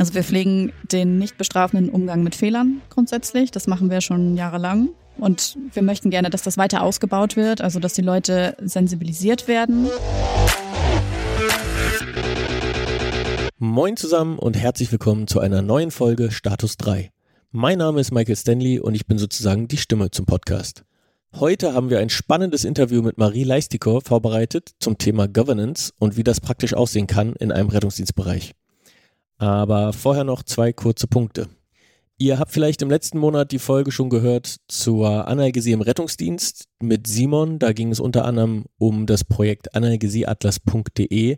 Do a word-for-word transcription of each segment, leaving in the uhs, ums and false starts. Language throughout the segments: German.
Also wir pflegen den nicht bestrafenden Umgang mit Fehlern grundsätzlich. Das machen wir schon jahrelang. Und wir möchten gerne, dass das weiter ausgebaut wird, also dass die Leute sensibilisiert werden. Moin zusammen und herzlich willkommen zu einer neuen Folge Status drei. Mein Name ist Michael Stanley und ich bin sozusagen die Stimme zum Podcast. Heute haben wir ein spannendes Interview mit Marie Leistikow vorbereitet zum Thema Governance und wie das praktisch aussehen kann in einem Rettungsdienstbereich. Aber vorher noch zwei kurze Punkte. Ihr habt vielleicht im letzten Monat die Folge schon gehört zur Analgesie im Rettungsdienst mit Simon. Da ging es unter anderem um das Projekt analgesieatlas punkt de.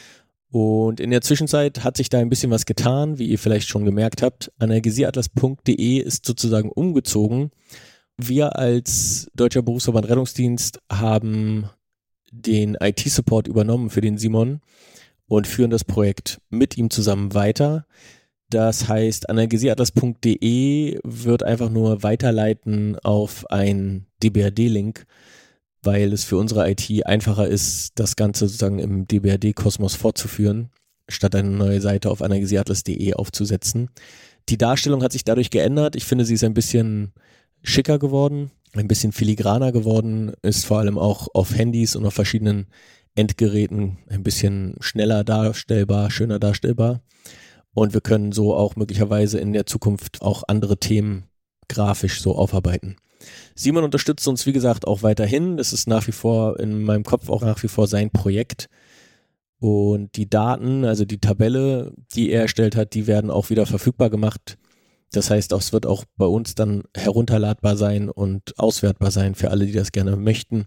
Und in der Zwischenzeit hat sich da ein bisschen was getan, wie ihr vielleicht schon gemerkt habt. analgesieatlas punkt de ist sozusagen umgezogen. Wir als Deutscher Berufsverband Rettungsdienst haben den I T-Support übernommen für den Simon und führen das Projekt mit ihm zusammen weiter. Das heißt, analgesieatlas punkt de wird einfach nur weiterleiten auf einen D B R D-Link, weil es für unsere I T einfacher ist, das Ganze sozusagen im D B R D-Kosmos fortzuführen, statt eine neue Seite auf analgesieatlas punkt de aufzusetzen. Die Darstellung hat sich dadurch geändert. Ich finde, sie ist ein bisschen schicker geworden, ein bisschen filigraner geworden, ist vor allem auch auf Handys und auf verschiedenen Endgeräten ein bisschen schneller darstellbar, schöner darstellbar. Und wir können so auch möglicherweise in der Zukunft auch andere Themen grafisch so aufarbeiten. Simon unterstützt uns, wie gesagt, auch weiterhin. Das ist nach wie vor in meinem Kopf auch nach wie vor sein Projekt. Und die Daten, also die Tabelle, die er erstellt hat, die werden auch wieder verfügbar gemacht. Das heißt, es wird auch bei uns dann herunterladbar sein und auswertbar sein für alle, die das gerne möchten.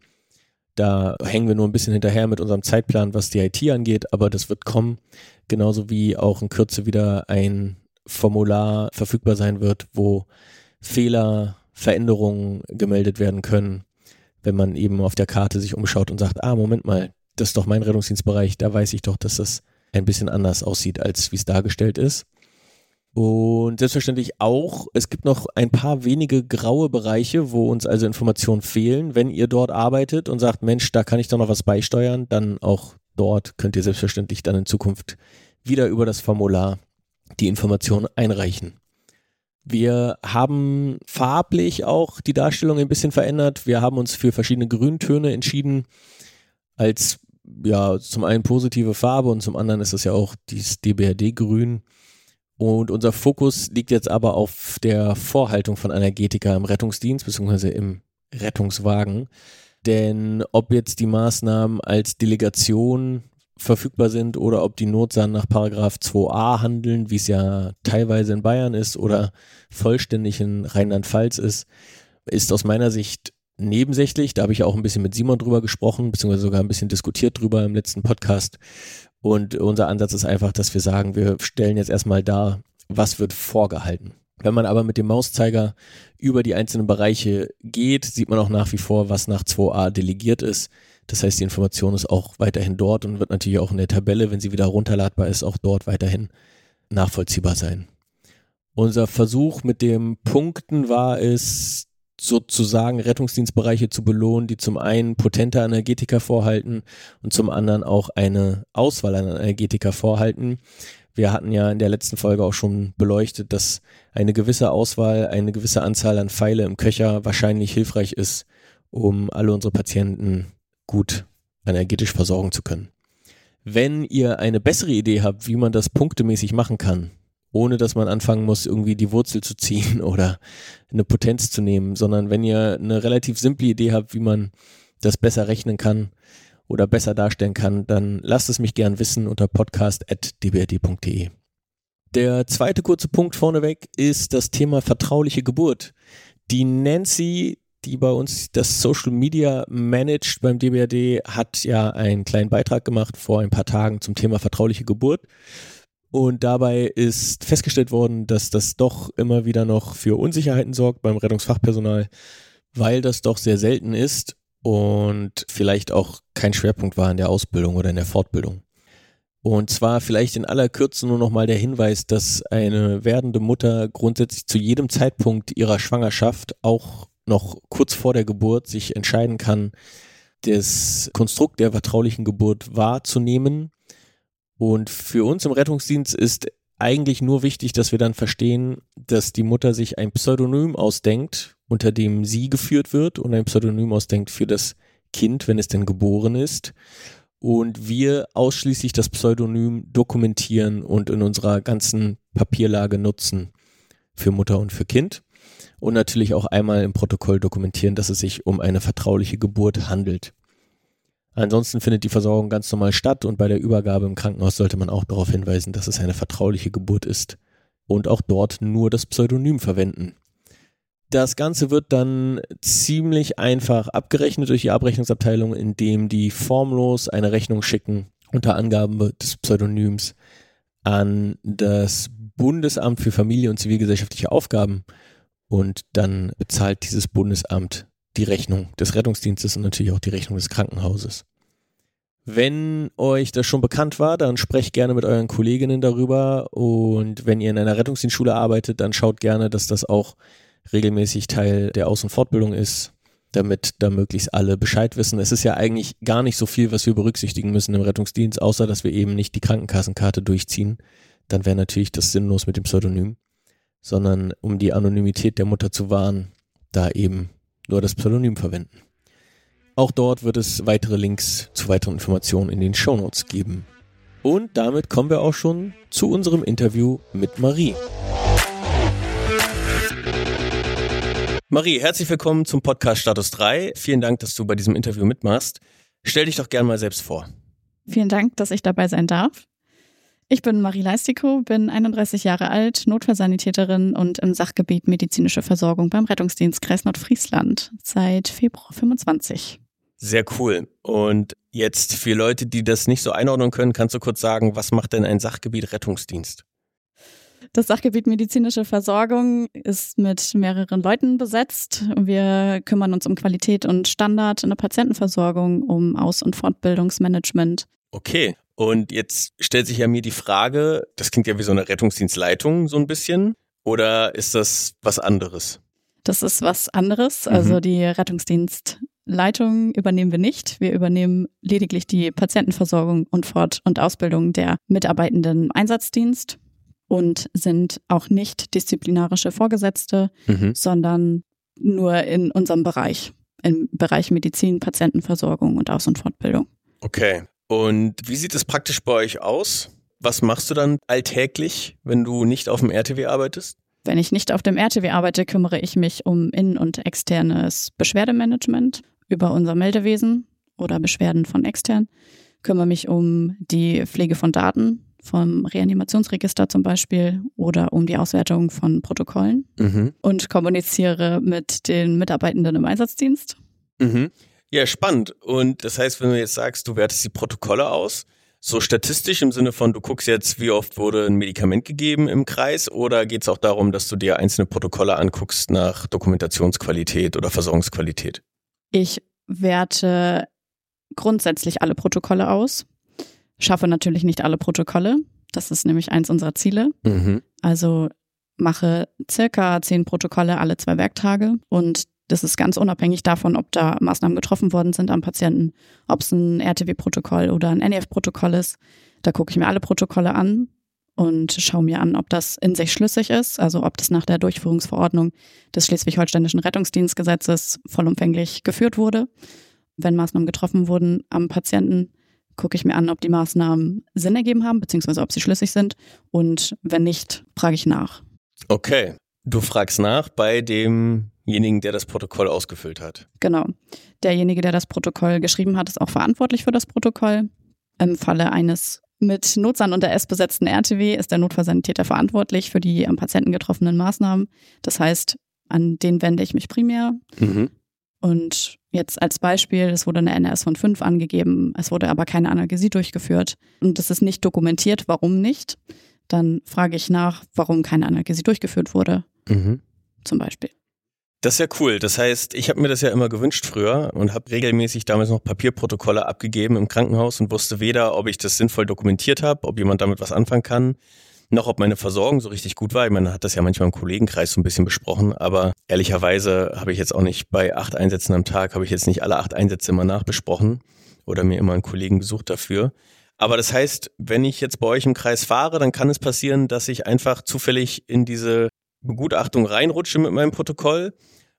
Da hängen wir nur ein bisschen hinterher mit unserem Zeitplan, was die I T angeht, aber das wird kommen. Genauso wie auch in Kürze wieder ein Formular verfügbar sein wird, wo Fehler, Veränderungen gemeldet werden können, wenn man eben auf der Karte sich umschaut und sagt, ah, Moment mal, das ist doch mein Rettungsdienstbereich, da weiß ich doch, dass das ein bisschen anders aussieht, als wie es dargestellt ist. Und selbstverständlich auch, es gibt noch ein paar wenige graue Bereiche, wo uns also Informationen fehlen. Wenn ihr dort arbeitet und sagt, Mensch, da kann ich doch noch was beisteuern, dann auch dort könnt ihr selbstverständlich dann in Zukunft wieder über das Formular die Informationen einreichen. Wir haben farblich auch die Darstellung ein bisschen verändert. Wir haben uns für verschiedene Grüntöne entschieden, als ja zum einen positive Farbe und zum anderen ist es ja auch dieses D B R D-Grün. Und unser Fokus liegt jetzt aber auf der Vorhaltung von Analgetika im Rettungsdienst bzw. im Rettungswagen. Denn ob jetzt die Maßnahmen als Delegation verfügbar sind oder ob die Notsan nach Paragraph zwei a handeln, wie es ja teilweise in Bayern ist oder vollständig in Rheinland-Pfalz ist, ist aus meiner Sicht nebensächlich. Da habe ich auch ein bisschen mit Simon drüber gesprochen, beziehungsweise sogar ein bisschen diskutiert drüber im letzten Podcast. Und unser Ansatz ist einfach, dass wir sagen, wir stellen jetzt erstmal dar, was wird vorgehalten. Wenn man aber mit dem Mauszeiger über die einzelnen Bereiche geht, sieht man auch nach wie vor, was nach zwei a delegiert ist. Das heißt, die Information ist auch weiterhin dort und wird natürlich auch in der Tabelle, wenn sie wieder runterladbar ist, auch dort weiterhin nachvollziehbar sein. Unser Versuch mit dem Punkten war es, sozusagen Rettungsdienstbereiche zu belohnen, die zum einen potente Analgetika vorhalten und zum anderen auch eine Auswahl an Analgetika vorhalten. Wir hatten ja in der letzten Folge auch schon beleuchtet, dass eine gewisse Auswahl, eine gewisse Anzahl an Pfeile im Köcher wahrscheinlich hilfreich ist, um alle unsere Patienten gut analgetisch versorgen zu können. Wenn ihr eine bessere Idee habt, wie man das punktemäßig machen kann, ohne dass man anfangen muss, irgendwie die Wurzel zu ziehen oder eine Potenz zu nehmen, sondern wenn ihr eine relativ simple Idee habt, wie man das besser rechnen kann oder besser darstellen kann, dann lasst es mich gern wissen unter podcast at d b r d punkt de. Der zweite kurze Punkt vorneweg ist das Thema vertrauliche Geburt. Die Nancy, die bei uns das Social Media managt beim D B R D, hat ja einen kleinen Beitrag gemacht vor ein paar Tagen zum Thema vertrauliche Geburt. Und dabei ist festgestellt worden, dass das doch immer wieder noch für Unsicherheiten sorgt beim Rettungsfachpersonal, weil das doch sehr selten ist und vielleicht auch kein Schwerpunkt war in der Ausbildung oder in der Fortbildung. Und zwar vielleicht in aller Kürze nur nochmal der Hinweis, dass eine werdende Mutter grundsätzlich zu jedem Zeitpunkt ihrer Schwangerschaft, auch noch kurz vor der Geburt, sich entscheiden kann, das Konstrukt der vertraulichen Geburt wahrzunehmen. Und für uns im Rettungsdienst ist eigentlich nur wichtig, dass wir dann verstehen, dass die Mutter sich ein Pseudonym ausdenkt, unter dem sie geführt wird und ein Pseudonym ausdenkt für das Kind, wenn es denn geboren ist. Und wir ausschließlich das Pseudonym dokumentieren und in unserer ganzen Papierlage nutzen für Mutter und für Kind. Und natürlich auch einmal im Protokoll dokumentieren, dass es sich um eine vertrauliche Geburt handelt. Ansonsten findet die Versorgung ganz normal statt und bei der Übergabe im Krankenhaus sollte man auch darauf hinweisen, dass es eine vertrauliche Geburt ist und auch dort nur das Pseudonym verwenden. Das Ganze wird dann ziemlich einfach abgerechnet durch die Abrechnungsabteilung, indem die formlos eine Rechnung schicken unter Angabe des Pseudonyms an das Bundesamt für Familie und zivilgesellschaftliche Aufgaben und dann bezahlt dieses Bundesamt die Rechnung des Rettungsdienstes und natürlich auch die Rechnung des Krankenhauses. Wenn euch das schon bekannt war, dann sprecht gerne mit euren Kolleginnen darüber und wenn ihr in einer Rettungsdienstschule arbeitet, dann schaut gerne, dass das auch regelmäßig Teil der Aus- und Fortbildung ist, damit da möglichst alle Bescheid wissen. Es ist ja eigentlich gar nicht so viel, was wir berücksichtigen müssen im Rettungsdienst, außer dass wir eben nicht die Krankenkassenkarte durchziehen. Dann wäre natürlich das sinnlos mit dem Pseudonym, sondern um die Anonymität der Mutter zu wahren, da eben nur das Pseudonym verwenden. Auch dort wird es weitere Links zu weiteren Informationen in den Shownotes geben. Und damit kommen wir auch schon zu unserem Interview mit Marie. Marie, herzlich willkommen zum Podcast Status drei. Vielen Dank, dass du bei diesem Interview mitmachst. Stell dich doch gerne mal selbst vor. Vielen Dank, dass ich dabei sein darf. Ich bin Marie Leistikow, bin einunddreißig Jahre alt, Notfallsanitäterin und im Sachgebiet medizinische Versorgung beim Rettungsdienst Kreis Nordfriesland seit Februar fünfundzwanzig. Sehr cool. Und jetzt für Leute, die das nicht so einordnen können, kannst du kurz sagen, was macht denn ein Sachgebiet Rettungsdienst? Das Sachgebiet medizinische Versorgung ist mit mehreren Leuten besetzt. Wir kümmern uns um Qualität und Standard in der Patientenversorgung, um Aus- und Fortbildungsmanagement. Okay. Und jetzt stellt sich ja mir die Frage, das klingt ja wie so eine Rettungsdienstleitung so ein bisschen, oder ist das was anderes? Das ist was anderes. Also mhm. die Rettungsdienstleitung übernehmen wir nicht. Wir übernehmen lediglich die Patientenversorgung und Fort- und Ausbildung der Mitarbeitenden im Einsatzdienst und sind auch nicht disziplinarische Vorgesetzte, mhm. sondern nur in unserem Bereich, im Bereich Medizin, Patientenversorgung und Aus- und Fortbildung. Okay. Und wie sieht es praktisch bei euch aus? Was machst du dann alltäglich, wenn du nicht auf dem R T W arbeitest? Wenn ich nicht auf dem R T W arbeite, kümmere ich mich um in- und externes Beschwerdemanagement über unser Meldewesen oder Beschwerden von extern, kümmere mich um die Pflege von Daten vom Reanimationsregister zum Beispiel oder um die Auswertung von Protokollen mhm. und kommuniziere mit den Mitarbeitenden im Einsatzdienst. Mhm. Ja, spannend. Und das heißt, wenn du jetzt sagst, du wertest die Protokolle aus, so statistisch im Sinne von, du guckst jetzt, wie oft wurde ein Medikament gegeben im Kreis, oder geht es auch darum, dass du dir einzelne Protokolle anguckst nach Dokumentationsqualität oder Versorgungsqualität? Ich werte grundsätzlich alle Protokolle aus, schaffe natürlich nicht alle Protokolle. Das ist nämlich eins unserer Ziele. Mhm. Also mache circa zehn Protokolle alle zwei Werktage und das ist ganz unabhängig davon, ob da Maßnahmen getroffen worden sind am Patienten, ob es ein R T W-Protokoll oder ein N E F-Protokoll ist. Da gucke ich mir alle Protokolle an und schaue mir an, ob das in sich schlüssig ist, also ob das nach der Durchführungsverordnung des Schleswig-Holsteinischen Rettungsdienstgesetzes vollumfänglich geführt wurde. Wenn Maßnahmen getroffen wurden am Patienten, gucke ich mir an, ob die Maßnahmen Sinn ergeben haben, beziehungsweise ob sie schlüssig sind. Und wenn nicht, frage ich nach. Okay, du fragst nach bei demjenigen, der das Protokoll ausgefüllt hat. Genau. Derjenige, der das Protokoll geschrieben hat, ist auch verantwortlich für das Protokoll. Im Falle eines mit Notsan unter S besetzten R T W ist der Notfallsanitäter verantwortlich für die am Patienten getroffenen Maßnahmen. Das heißt, an den wende ich mich primär. Mhm. Und jetzt als Beispiel, es wurde eine N R S von fünf angegeben, es wurde aber keine Analgesie durchgeführt und es ist nicht dokumentiert, warum nicht. Dann frage ich nach, warum keine Analgesie durchgeführt wurde, mhm. zum Beispiel. Das ist ja cool. Das heißt, ich habe mir das ja immer gewünscht früher und habe regelmäßig damals noch Papierprotokolle abgegeben im Krankenhaus und wusste weder, ob ich das sinnvoll dokumentiert habe, ob jemand damit was anfangen kann, noch ob meine Versorgung so richtig gut war. Ich meine, man hat das ja manchmal im Kollegenkreis so ein bisschen besprochen, aber ehrlicherweise habe ich jetzt auch nicht bei acht Einsätzen am Tag, habe ich jetzt nicht alle acht Einsätze immer nachbesprochen oder mir immer einen Kollegen gesucht dafür. Aber das heißt, wenn ich jetzt bei euch im Kreis fahre, dann kann es passieren, dass ich einfach zufällig in diese Begutachtung reinrutsche mit meinem Protokoll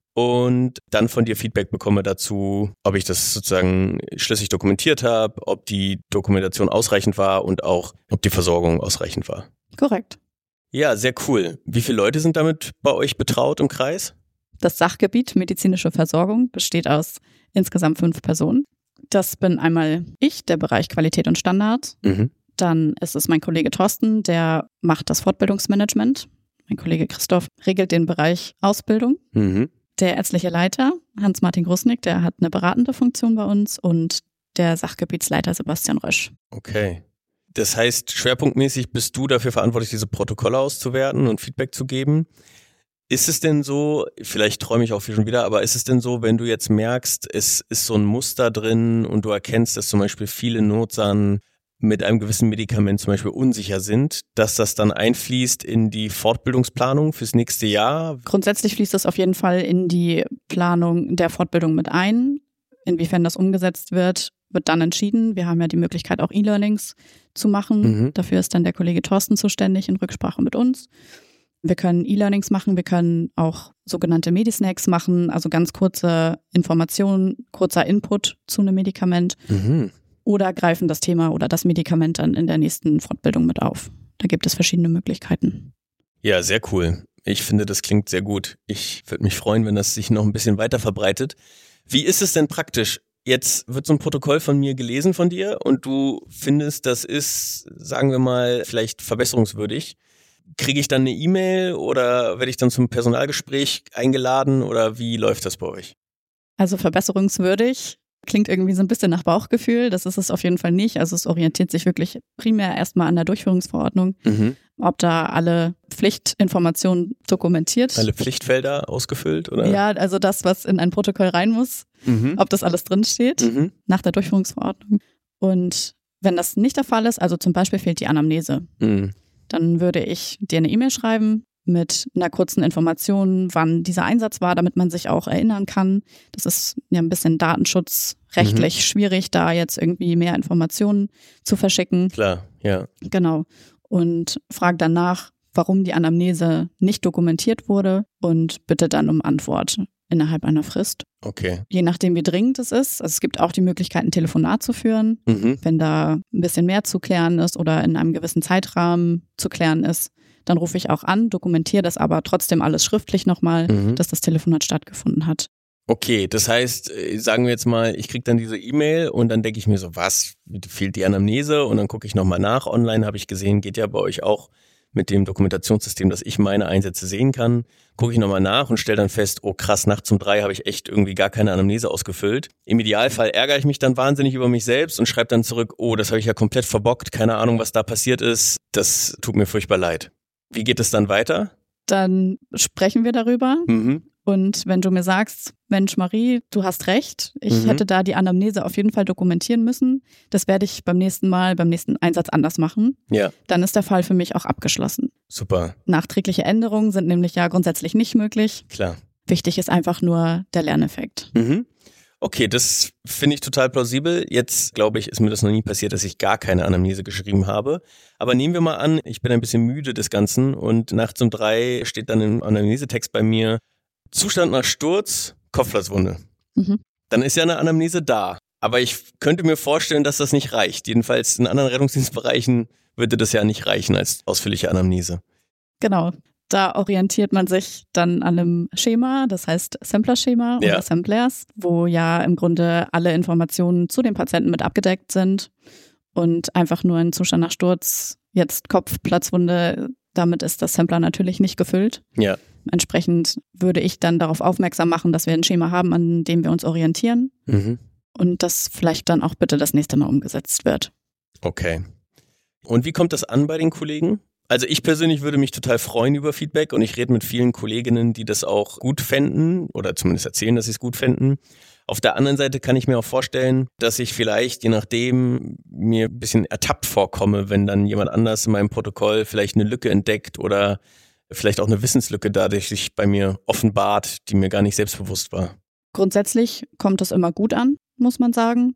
und dann von dir Feedback bekomme dazu, ob ich das sozusagen schlüssig dokumentiert habe, ob die Dokumentation ausreichend war und auch, ob die Versorgung ausreichend war. Korrekt. Ja, sehr cool. Wie viele Leute sind damit bei euch betraut im Kreis? Das Sachgebiet medizinische Versorgung besteht aus insgesamt fünf Personen. Das bin einmal ich, der Bereich Qualität und Standard. Mhm. Dann ist es mein Kollege Thorsten, der macht das Fortbildungsmanagement. Mein Kollege Christoph regelt den Bereich Ausbildung. Mhm. Der ärztliche Leiter, Hans-Martin Grusnick, der hat eine beratende Funktion bei uns und der Sachgebietsleiter Sebastian Rösch. Okay. Das heißt, schwerpunktmäßig bist du dafür verantwortlich, diese Protokolle auszuwerten und Feedback zu geben. Ist es denn so, vielleicht träume ich auch viel schon wieder, aber ist es denn so, wenn du jetzt merkst, es ist so ein Muster drin und du erkennst, dass zum Beispiel viele Notsan mit einem gewissen Medikament zum Beispiel unsicher sind, dass das dann einfließt in die Fortbildungsplanung fürs nächste Jahr? Grundsätzlich fließt das auf jeden Fall in die Planung der Fortbildung mit ein. Inwiefern das umgesetzt wird, wird dann entschieden. Wir haben ja die Möglichkeit, auch E-Learnings zu machen. Mhm. Dafür ist dann der Kollege Thorsten zuständig in Rücksprache mit uns. Wir können E-Learnings machen, wir können auch sogenannte Medisnacks machen, also ganz kurze Informationen, kurzer Input zu einem Medikament. Mhm. Oder greifen das Thema oder das Medikament dann in der nächsten Fortbildung mit auf. Da gibt es verschiedene Möglichkeiten. Ja, sehr cool. Ich finde, das klingt sehr gut. Ich würde mich freuen, wenn das sich noch ein bisschen weiter verbreitet. Wie ist es denn praktisch? Jetzt wird so ein Protokoll von mir gelesen von dir und du findest, das ist, sagen wir mal, vielleicht verbesserungswürdig. Kriege ich dann eine E-Mail oder werde ich dann zum Personalgespräch eingeladen oder wie läuft das bei euch? Also verbesserungswürdig klingt irgendwie so ein bisschen nach Bauchgefühl. Das ist es auf jeden Fall nicht. Also es orientiert sich wirklich primär erstmal an der Durchführungsverordnung, Mhm. ob da alle Pflichtinformationen dokumentiert. Alle Pflichtfelder ausgefüllt, oder? Ja, also das, was in ein Protokoll rein muss, Mhm. ob das alles drinsteht Mhm. nach der Durchführungsverordnung. Und wenn das nicht der Fall ist, also zum Beispiel fehlt die Anamnese, Mhm. dann würde ich dir eine E-Mail schreiben mit einer kurzen Information, wann dieser Einsatz war, damit man sich auch erinnern kann. Das ist ja ein bisschen datenschutzrechtlich Mhm. schwierig, da jetzt irgendwie mehr Informationen zu verschicken. Klar, ja. Genau. Und frag danach, warum die Anamnese nicht dokumentiert wurde und bitte dann um Antwort innerhalb einer Frist. Okay. Je nachdem, wie dringend es ist. Also es gibt auch die Möglichkeit, ein Telefonat zu führen, Mhm. wenn da ein bisschen mehr zu klären ist oder in einem gewissen Zeitrahmen zu klären ist. Dann rufe ich auch an, dokumentiere das aber trotzdem alles schriftlich nochmal, Mhm. dass das Telefonat stattgefunden hat. Okay, das heißt, äh, sagen wir jetzt mal, ich kriege dann diese E-Mail und dann denke ich mir so, was, fehlt die Anamnese? Und dann gucke ich nochmal nach. Online habe ich gesehen, geht ja bei euch auch mit dem Dokumentationssystem, dass ich meine Einsätze sehen kann. Gucke ich nochmal nach und stelle dann fest, oh krass, nachts um drei habe ich echt irgendwie gar keine Anamnese ausgefüllt. Im Idealfall ärgere ich mich dann wahnsinnig über mich selbst und schreibe dann zurück, oh, das habe ich ja komplett verbockt, keine Ahnung, was da passiert ist. Das tut mir furchtbar leid. Wie geht es dann weiter? Dann sprechen wir darüber. Mhm. Und wenn du mir sagst, Mensch Marie, du hast recht, ich Mhm. hätte da die Anamnese auf jeden Fall dokumentieren müssen, das werde ich beim nächsten Mal, beim nächsten Einsatz anders machen, Ja, dann ist der Fall für mich auch abgeschlossen. super, Nachträgliche Änderungen sind nämlich ja grundsätzlich nicht möglich. klar. Wichtig ist einfach nur der Lerneffekt. Mhm. Okay, das finde ich total plausibel. Jetzt, glaube ich, ist mir das noch nie passiert, dass ich gar keine Anamnese geschrieben habe. Aber nehmen wir mal an, ich bin ein bisschen müde des Ganzen und nachts um drei steht dann im Anamnesetext bei mir, Zustand nach Sturz, Kopfplatzwunde. Mhm. Dann ist ja eine Anamnese da. Aber ich könnte mir vorstellen, dass das nicht reicht. Jedenfalls in anderen Rettungsdienstbereichen würde das ja nicht reichen als ausführliche Anamnese. Genau. Da orientiert man sich dann an einem Schema, das heißt Sampler-Schema Ja. oder Samplers, wo ja im Grunde alle Informationen zu dem Patienten mit abgedeckt sind und einfach nur ein Zustand nach Sturz, jetzt Kopf, Platzwunde, damit ist das Sampler natürlich nicht gefüllt. Ja. Entsprechend würde ich dann darauf aufmerksam machen, dass wir ein Schema haben, an dem wir uns orientieren Mhm. und das vielleicht dann auch bitte das nächste Mal umgesetzt wird. Okay. Und wie kommt das an bei den Kollegen? Also ich persönlich würde mich total freuen über Feedback und ich rede mit vielen Kolleginnen, die das auch gut fänden oder zumindest erzählen, dass sie es gut fänden. Auf der anderen Seite kann ich mir auch vorstellen, dass ich vielleicht, je nachdem, mir ein bisschen ertappt vorkomme, wenn dann jemand anders in meinem Protokoll vielleicht eine Lücke entdeckt oder vielleicht auch eine Wissenslücke dadurch sich bei mir offenbart, die mir gar nicht selbstbewusst war. Grundsätzlich kommt es immer gut an, muss man sagen.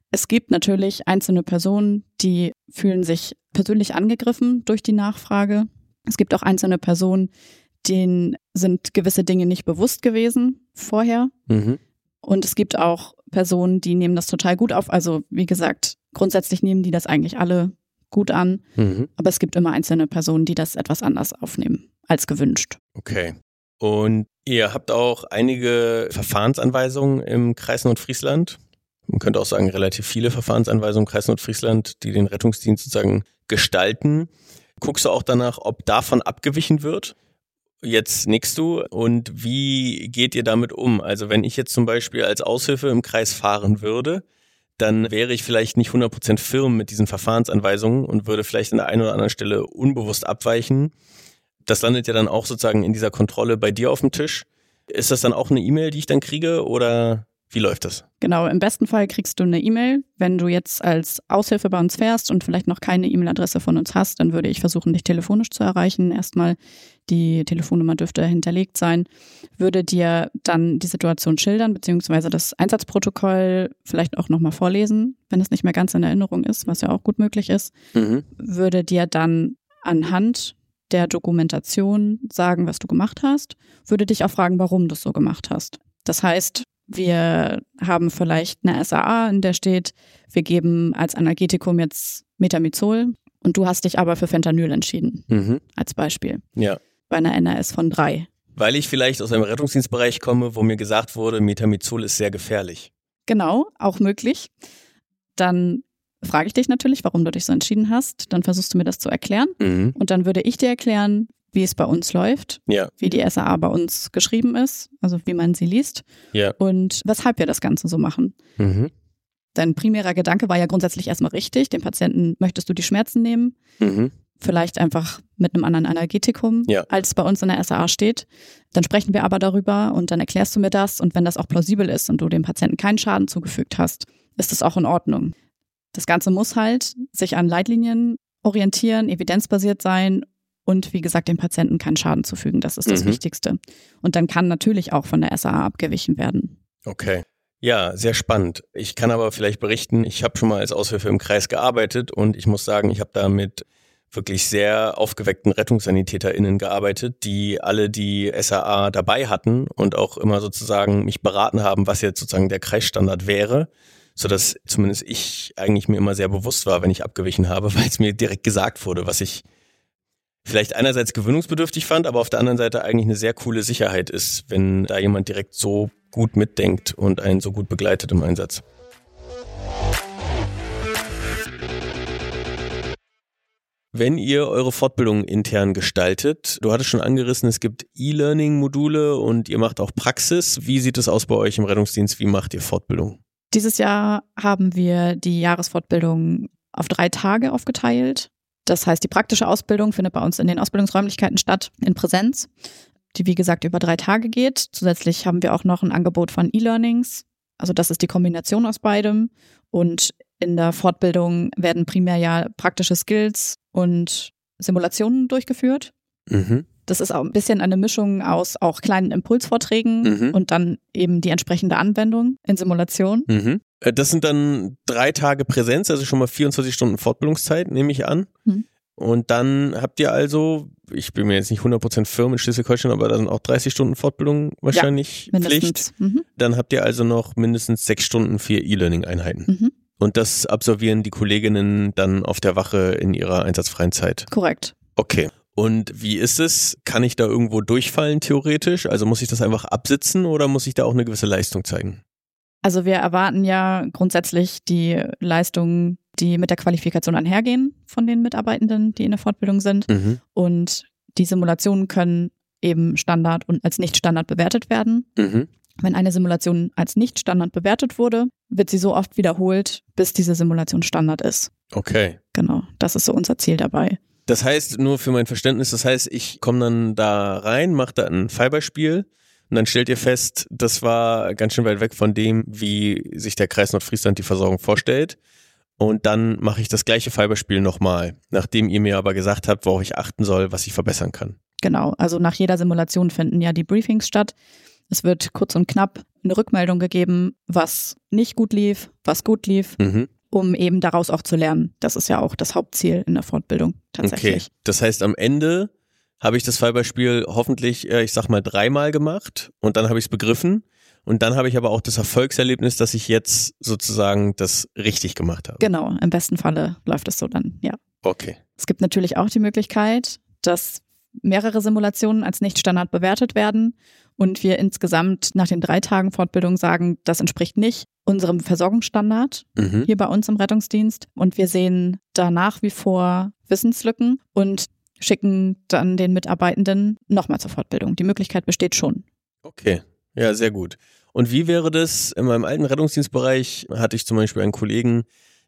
Es gibt natürlich einzelne Personen, die fühlen sich persönlich angegriffen durch die Nachfrage. Es gibt auch einzelne Personen, denen sind gewisse Dinge nicht bewusst gewesen vorher. Mhm. Und es gibt auch Personen, die nehmen das total gut auf. Also wie gesagt, grundsätzlich nehmen die das eigentlich alle gut an. Mhm. Aber es gibt immer einzelne Personen, die das etwas anders aufnehmen als gewünscht. Okay. Und ihr habt auch einige Verfahrensanweisungen im Kreis Nordfriesland. Man könnte auch sagen, relativ viele Verfahrensanweisungen im Kreis Nordfriesland, die den Rettungsdienst sozusagen gestalten. Guckst du auch danach, ob davon abgewichen wird? Jetzt nickst du. Und wie geht ihr damit um? Also wenn ich jetzt zum Beispiel als Aushilfe im Kreis fahren würde, dann wäre ich vielleicht nicht hundert Prozent firm mit diesen Verfahrensanweisungen und würde vielleicht an der einen oder anderen Stelle unbewusst abweichen. Das landet ja dann auch sozusagen in dieser Kontrolle bei dir auf dem Tisch. Ist das dann auch eine E-Mail, die ich dann kriege, oder wie läuft das? Genau, im besten Fall kriegst du eine E-Mail. Wenn du jetzt als Aushilfe bei uns fährst und vielleicht noch keine E-Mail-Adresse von uns hast, dann würde ich versuchen, dich telefonisch zu erreichen. Erstmal, die Telefonnummer dürfte hinterlegt sein, würde dir dann die Situation schildern, beziehungsweise das Einsatzprotokoll vielleicht auch nochmal vorlesen, wenn es nicht mehr ganz in Erinnerung ist, was ja auch gut möglich ist, mhm. würde dir dann anhand der Dokumentation sagen, was du gemacht hast, würde dich auch fragen, warum du es so gemacht hast. Das heißt, wir haben vielleicht eine S A A, in der steht, wir geben als Analgetikum jetzt Metamizol und du hast dich aber für Fentanyl entschieden, mhm. als Beispiel. Ja. Bei einer N R S von drei. Weil ich vielleicht aus einem Rettungsdienstbereich komme, wo mir gesagt wurde, Metamizol ist sehr gefährlich. Genau, auch möglich. Dann frage ich dich natürlich, warum du dich so entschieden hast. Dann versuchst du mir das zu erklären. Mhm. Und dann würde ich dir erklären, wie es bei uns läuft, ja. wie die S A A bei uns geschrieben ist, also wie man sie liest ja. und weshalb wir das Ganze so machen. Mhm. Dein primärer Gedanke war ja grundsätzlich erstmal richtig. Dem Patienten möchtest du die Schmerzen nehmen, mhm. vielleicht einfach mit einem anderen Analgetikum, ja. als bei uns in der S A A steht. Dann sprechen wir aber darüber und dann erklärst du mir das. Und wenn das auch plausibel ist und du dem Patienten keinen Schaden zugefügt hast, ist das auch in Ordnung. Das Ganze muss halt sich an Leitlinien orientieren, evidenzbasiert sein und wie gesagt, dem Patienten keinen Schaden zufügen. Das ist das mhm. Wichtigste. Und dann kann natürlich auch von der S A A abgewichen werden. Okay. Ja, sehr spannend. Ich kann aber vielleicht berichten, ich habe schon mal als Aushilfe im Kreis gearbeitet und ich muss sagen, ich habe da mit wirklich sehr aufgeweckten RettungssanitäterInnen gearbeitet, die alle die S A A dabei hatten und auch immer sozusagen mich beraten haben, was jetzt sozusagen der Kreisstandard wäre, sodass zumindest ich eigentlich mir immer sehr bewusst war, wenn ich abgewichen habe, weil es mir direkt gesagt wurde, was ich vielleicht einerseits gewöhnungsbedürftig fand, aber auf der anderen Seite eigentlich eine sehr coole Sicherheit ist, wenn da jemand direkt so gut mitdenkt und einen so gut begleitet im Einsatz. Wenn ihr eure Fortbildung intern gestaltet, du hattest schon angerissen, es gibt E-Learning-Module und ihr macht auch Praxis. Wie sieht es aus bei euch im Rettungsdienst? Wie macht ihr Fortbildung? Dieses Jahr haben wir die Jahresfortbildung auf drei Tage aufgeteilt. Das heißt, die praktische Ausbildung findet bei uns in den Ausbildungsräumlichkeiten statt, in Präsenz, die wie gesagt über drei Tage geht. Zusätzlich haben wir auch noch ein Angebot von E-Learnings. Also das ist die Kombination aus beidem. Und in der Fortbildung werden primär ja praktische Skills und Simulationen durchgeführt. Mhm. Das ist auch ein bisschen eine Mischung aus auch kleinen Impulsvorträgen mhm. und dann eben die entsprechende Anwendung in Simulation. Mhm. Das sind dann drei Tage Präsenz, also schon mal vierundzwanzig Stunden Fortbildungszeit, nehme ich an. Mhm. Und dann habt ihr also, ich bin mir jetzt nicht hundert Prozent firm in Schleswig-Holstein, aber da sind auch dreißig Stunden Fortbildung wahrscheinlich ja, Pflicht. Mhm. Dann habt ihr also noch mindestens sechs Stunden für E-Learning-Einheiten. Mhm. Und das absolvieren die Kolleginnen dann auf der Wache in ihrer einsatzfreien Zeit? Korrekt. Okay. Und wie ist es? Kann ich da irgendwo durchfallen theoretisch? Also muss ich das einfach absitzen oder muss ich da auch eine gewisse Leistung zeigen? Also wir erwarten ja grundsätzlich die Leistungen, die mit der Qualifikation einhergehen von den Mitarbeitenden, die in der Fortbildung sind. Mhm. Und die Simulationen können eben Standard und als Nicht-Standard bewertet werden. Mhm. Wenn eine Simulation als Nicht-Standard bewertet wurde, wird sie so oft wiederholt, bis diese Simulation Standard ist. Okay. Genau, das ist so unser Ziel dabei. Das heißt, nur für mein Verständnis, das heißt, ich komme dann da rein, mache da ein Fallbeispiel und dann stellt ihr fest, das war ganz schön weit weg von dem, wie sich der Kreis Nordfriesland die Versorgung vorstellt. Und dann mache ich das gleiche Fallbeispiel nochmal, nachdem ihr mir aber gesagt habt, worauf ich achten soll, was ich verbessern kann. Genau, also nach jeder Simulation finden ja die Briefings statt. Es wird kurz und knapp eine Rückmeldung gegeben, was nicht gut lief, was gut lief, mhm. um eben daraus auch zu lernen. Das ist ja auch das Hauptziel in der Fortbildung tatsächlich. Okay, das heißt am Ende habe ich das Fallbeispiel hoffentlich, ich sag mal, dreimal gemacht und dann habe ich es begriffen und dann habe ich aber auch das Erfolgserlebnis, dass ich jetzt sozusagen das richtig gemacht habe. Genau, im besten Falle läuft es so dann, ja. Okay. Es gibt natürlich auch die Möglichkeit, dass mehrere Simulationen als Nicht-Standard bewertet werden und wir insgesamt nach den drei Tagen Fortbildung sagen, das entspricht nicht unserem Versorgungsstandard mhm. hier bei uns im Rettungsdienst und wir sehen da nach wie vor Wissenslücken und schicken dann den Mitarbeitenden nochmal zur Fortbildung. Die Möglichkeit besteht schon. Okay, ja, sehr gut. Und wie wäre das, in meinem alten Rettungsdienstbereich hatte ich zum Beispiel einen Kollegen,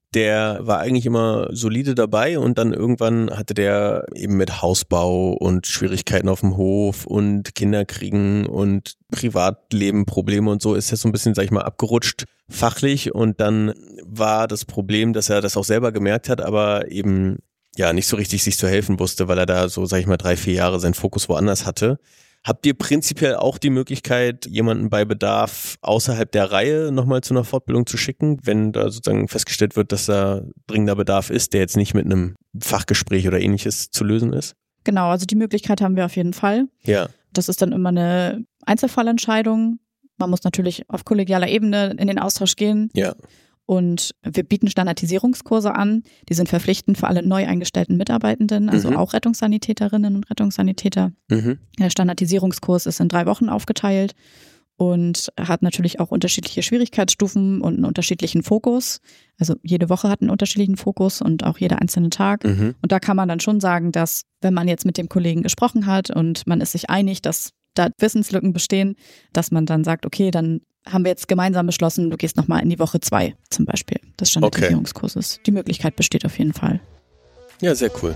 der war eigentlich immer solide dabei und dann irgendwann hatte der eben mit Hausbau und Schwierigkeiten auf dem Hof und Kinderkriegen und Privatleben Probleme und so ist er so ein bisschen, sag ich mal, abgerutscht fachlich und dann war das Problem, dass er das auch selber gemerkt hat, aber eben ja nicht so richtig sich zu helfen wusste, weil er da so, sag ich mal, drei, vier Jahre seinen Fokus woanders hatte. Habt ihr prinzipiell auch die Möglichkeit, jemanden bei Bedarf außerhalb der Reihe nochmal zu einer Fortbildung zu schicken, wenn da sozusagen festgestellt wird, dass da dringender Bedarf ist, der jetzt nicht mit einem Fachgespräch oder ähnliches zu lösen ist? Genau, also die Möglichkeit haben wir auf jeden Fall. Ja. Das ist dann immer eine Einzelfallentscheidung. Man muss natürlich auf kollegialer Ebene in den Austausch gehen. Ja. Und wir bieten Standardisierungskurse an. Die sind verpflichtend für alle neu eingestellten Mitarbeitenden, also mhm. auch Rettungssanitäterinnen und Rettungssanitäter. Mhm. Der Standardisierungskurs ist in drei Wochen aufgeteilt und hat natürlich auch unterschiedliche Schwierigkeitsstufen und einen unterschiedlichen Fokus. Also jede Woche hat einen unterschiedlichen Fokus und auch jeder einzelne Tag. Mhm. Und da kann man dann schon sagen, dass wenn man jetzt mit dem Kollegen gesprochen hat und man ist sich einig, dass da Wissenslücken bestehen, dass man dann sagt, okay, dann haben wir jetzt gemeinsam beschlossen, du gehst nochmal in die Woche zwei zum Beispiel des Standardisierungskurses. Okay. Die Möglichkeit besteht auf jeden Fall. Ja, sehr cool.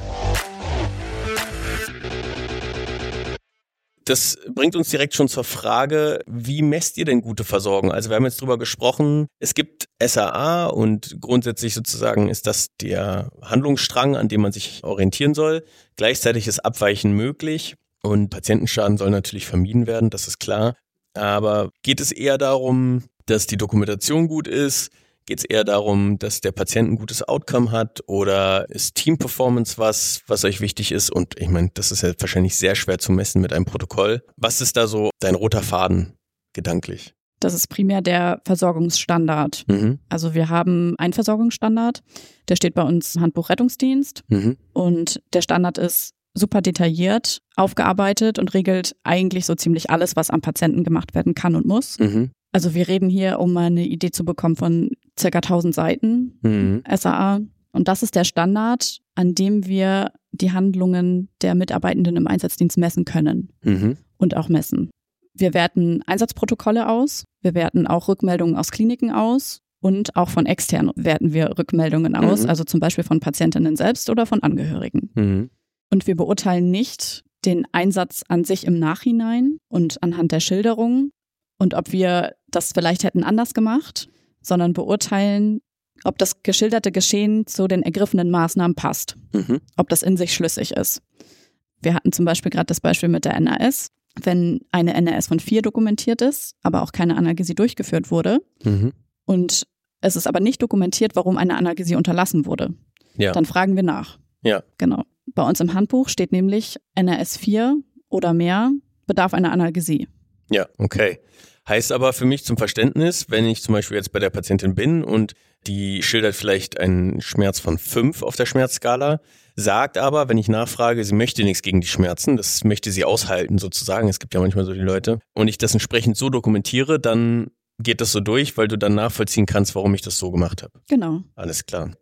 Das bringt uns direkt schon zur Frage, wie messt ihr denn gute Versorgung? Also wir haben jetzt drüber gesprochen, es gibt S A A und grundsätzlich sozusagen ist das der Handlungsstrang, an dem man sich orientieren soll. Gleichzeitig ist Abweichen möglich und Patientenschaden soll natürlich vermieden werden, das ist klar. Aber geht es eher darum, dass die Dokumentation gut ist? Geht es eher darum, dass der Patient ein gutes Outcome hat? Oder ist Team-Performance was, was euch wichtig ist? Und ich meine, das ist ja wahrscheinlich sehr schwer zu messen mit einem Protokoll. Was ist da so dein roter Faden gedanklich? Das ist primär der Versorgungsstandard. Mhm. Also wir haben einen Versorgungsstandard, der steht bei uns im Handbuch Rettungsdienst. Mhm. Und der Standard ist super detailliert aufgearbeitet und regelt eigentlich so ziemlich alles, was am Patienten gemacht werden kann und muss. Mhm. Also wir reden hier, um mal eine Idee zu bekommen, von circa tausend Seiten mhm. S A A. Und das ist der Standard, an dem wir die Handlungen der Mitarbeitenden im Einsatzdienst messen können mhm. und auch messen. Wir werten Einsatzprotokolle aus, wir werten auch Rückmeldungen aus Kliniken aus und auch von extern werten wir Rückmeldungen aus, mhm. also zum Beispiel von Patientinnen selbst oder von Angehörigen. Mhm. Und wir beurteilen nicht den Einsatz an sich im Nachhinein und anhand der Schilderung und ob wir das vielleicht hätten anders gemacht, sondern beurteilen, ob das geschilderte Geschehen zu den ergriffenen Maßnahmen passt, mhm. ob das in sich schlüssig ist. Wir hatten zum Beispiel gerade das Beispiel mit der N A S. Wenn eine N A S von vier dokumentiert ist, aber auch keine Analgesie durchgeführt wurde mhm. und es ist aber nicht dokumentiert, warum eine Analgesie unterlassen wurde, ja. dann fragen wir nach. Ja. Genau. Bei uns im Handbuch steht nämlich N A S vier oder mehr bedarf einer Analgesie. Ja, okay. Heißt aber für mich zum Verständnis, wenn ich zum Beispiel jetzt bei der Patientin bin und die schildert vielleicht einen Schmerz von fünf auf der Schmerzskala, sagt aber, wenn ich nachfrage, sie möchte nichts gegen die Schmerzen, das möchte sie aushalten sozusagen, es gibt ja manchmal so die Leute, und ich das entsprechend so dokumentiere, dann geht das so durch, weil du dann nachvollziehen kannst, warum ich das so gemacht habe. Genau. Alles klar.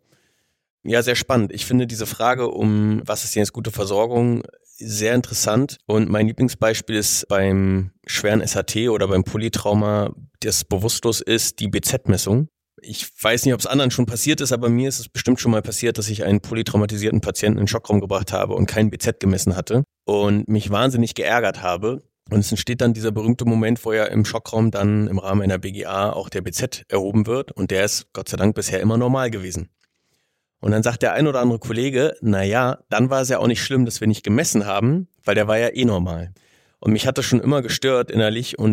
Ja, sehr spannend. Ich finde diese Frage um, was ist denn jetzt gute Versorgung, sehr interessant. Und mein Lieblingsbeispiel ist beim schweren S H T oder beim Polytrauma, das bewusstlos ist, die B Z-Messung. Ich weiß nicht, ob es anderen schon passiert ist, aber mir ist es bestimmt schon mal passiert, dass ich einen polytraumatisierten Patienten in den Schockraum gebracht habe und keinen B Z gemessen hatte und mich wahnsinnig geärgert habe. Und es entsteht dann dieser berühmte Moment, wo ja im Schockraum dann im Rahmen einer B G A auch der B Z erhoben wird. Und der ist Gott sei Dank bisher immer normal gewesen. Und dann sagt der ein oder andere Kollege, na ja, dann war es ja auch nicht schlimm, dass wir nicht gemessen haben, weil der war ja eh normal. Und mich hat das schon immer gestört innerlich und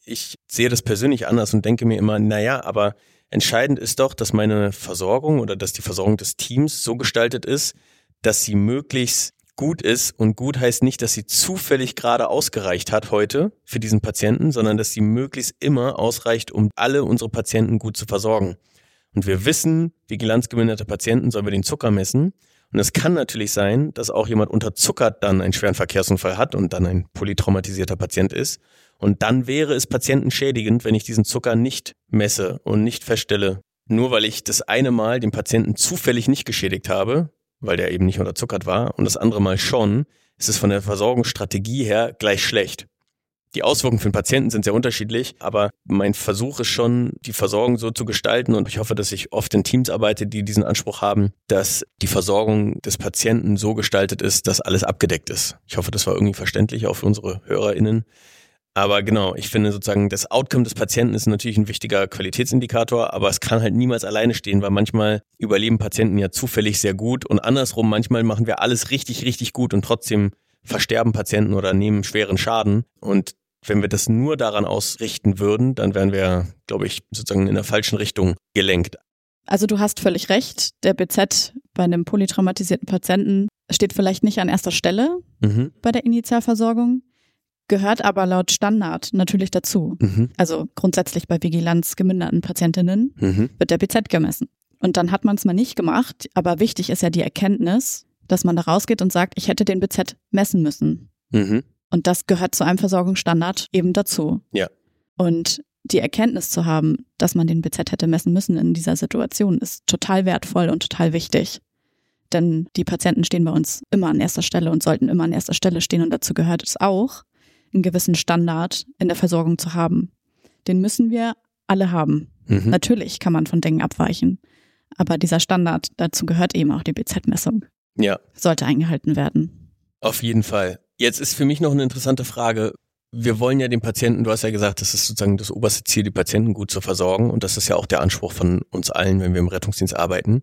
ich sehe das persönlich anders und denke mir immer, naja, aber entscheidend ist doch, dass meine Versorgung oder dass die Versorgung des Teams so gestaltet ist, dass sie möglichst gut ist. Und gut heißt nicht, dass sie zufällig gerade ausgereicht hat heute für diesen Patienten, sondern dass sie möglichst immer ausreicht, um alle unsere Patienten gut zu versorgen. Und wir wissen, vigilanzgeminderte Patienten sollen wir den Zucker messen. Und es kann natürlich sein, dass auch jemand unterzuckert dann einen schweren Verkehrsunfall hat und dann ein polytraumatisierter Patient ist. Und dann wäre es patientenschädigend, wenn ich diesen Zucker nicht messe und nicht feststelle. Nur weil ich das eine Mal den Patienten zufällig nicht geschädigt habe, weil der eben nicht unterzuckert war, und das andere Mal schon, ist es von der Versorgungsstrategie her gleich schlecht. Die Auswirkungen für den Patienten sind sehr unterschiedlich, aber mein Versuch ist schon, die Versorgung so zu gestalten, und ich hoffe, dass ich oft in Teams arbeite, die diesen Anspruch haben, dass die Versorgung des Patienten so gestaltet ist, dass alles abgedeckt ist. Ich hoffe, das war irgendwie verständlich auch für unsere HörerInnen. Aber genau, ich finde sozusagen, das Outcome des Patienten ist natürlich ein wichtiger Qualitätsindikator, aber es kann halt niemals alleine stehen, weil manchmal überleben Patienten ja zufällig sehr gut und andersrum, manchmal machen wir alles richtig, richtig gut und trotzdem versterben Patienten oder nehmen schweren Schaden. Und wenn wir das nur daran ausrichten würden, dann wären wir, glaube ich, sozusagen in der falschen Richtung gelenkt. Also du hast völlig recht, der B Z bei einem polytraumatisierten Patienten steht vielleicht nicht an erster Stelle mhm. bei der Initialversorgung, gehört aber laut Standard natürlich dazu. Mhm. Also grundsätzlich bei vigilanzgeminderten Patientinnen mhm. wird der B Z gemessen. Und dann hat man es mal nicht gemacht, aber wichtig ist ja die Erkenntnis, dass man da rausgeht und sagt, ich hätte den B Z messen müssen. Mhm. Und das gehört zu einem Versorgungsstandard eben dazu. Ja. Und die Erkenntnis zu haben, dass man den B Z hätte messen müssen in dieser Situation, ist total wertvoll und total wichtig. Denn die Patienten stehen bei uns immer an erster Stelle und sollten immer an erster Stelle stehen. Und dazu gehört es auch, einen gewissen Standard in der Versorgung zu haben. Den müssen wir alle haben. Mhm. Natürlich kann man von Dingen abweichen. Aber dieser Standard, dazu gehört eben auch die B Z-Messung. Ja. Sollte eingehalten werden. Auf jeden Fall. Jetzt ist für mich noch eine interessante Frage. Wir wollen ja den Patienten, du hast ja gesagt, das ist sozusagen das oberste Ziel, die Patienten gut zu versorgen. Und das ist ja auch der Anspruch von uns allen, wenn wir im Rettungsdienst arbeiten.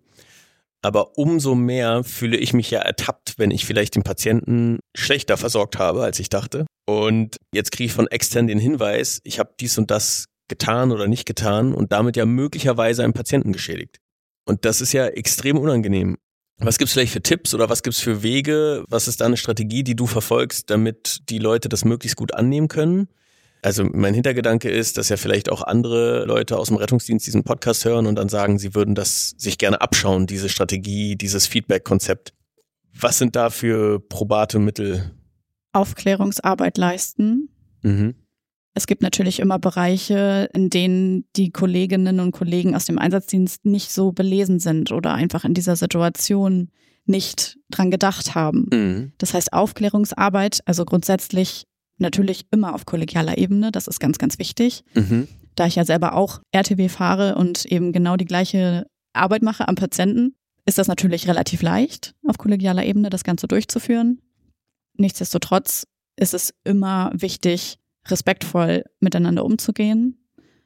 Aber umso mehr fühle ich mich ja ertappt, wenn ich vielleicht den Patienten schlechter versorgt habe, als ich dachte. Und jetzt kriege ich von extern den Hinweis, ich habe dies und das getan oder nicht getan und damit ja möglicherweise einen Patienten geschädigt. Und das ist ja extrem unangenehm. Was gibt's vielleicht für Tipps oder was gibt's für Wege? Was ist da eine Strategie, die du verfolgst, damit die Leute das möglichst gut annehmen können? Also mein Hintergedanke ist, dass ja vielleicht auch andere Leute aus dem Rettungsdienst diesen Podcast hören und dann sagen, sie würden das sich gerne abschauen, diese Strategie, dieses Feedback-Konzept. Was sind da für probate Mittel? Aufklärungsarbeit leisten. Mhm. Es gibt natürlich immer Bereiche, in denen die Kolleginnen und Kollegen aus dem Einsatzdienst nicht so belesen sind oder einfach in dieser Situation nicht dran gedacht haben. Mhm. Das heißt Aufklärungsarbeit, also grundsätzlich natürlich immer auf kollegialer Ebene, das ist ganz, ganz wichtig. Mhm. Da ich ja selber auch R T W fahre und eben genau die gleiche Arbeit mache am Patienten, ist das natürlich relativ leicht, auf kollegialer Ebene das Ganze durchzuführen. Nichtsdestotrotz ist es immer wichtig, respektvoll miteinander umzugehen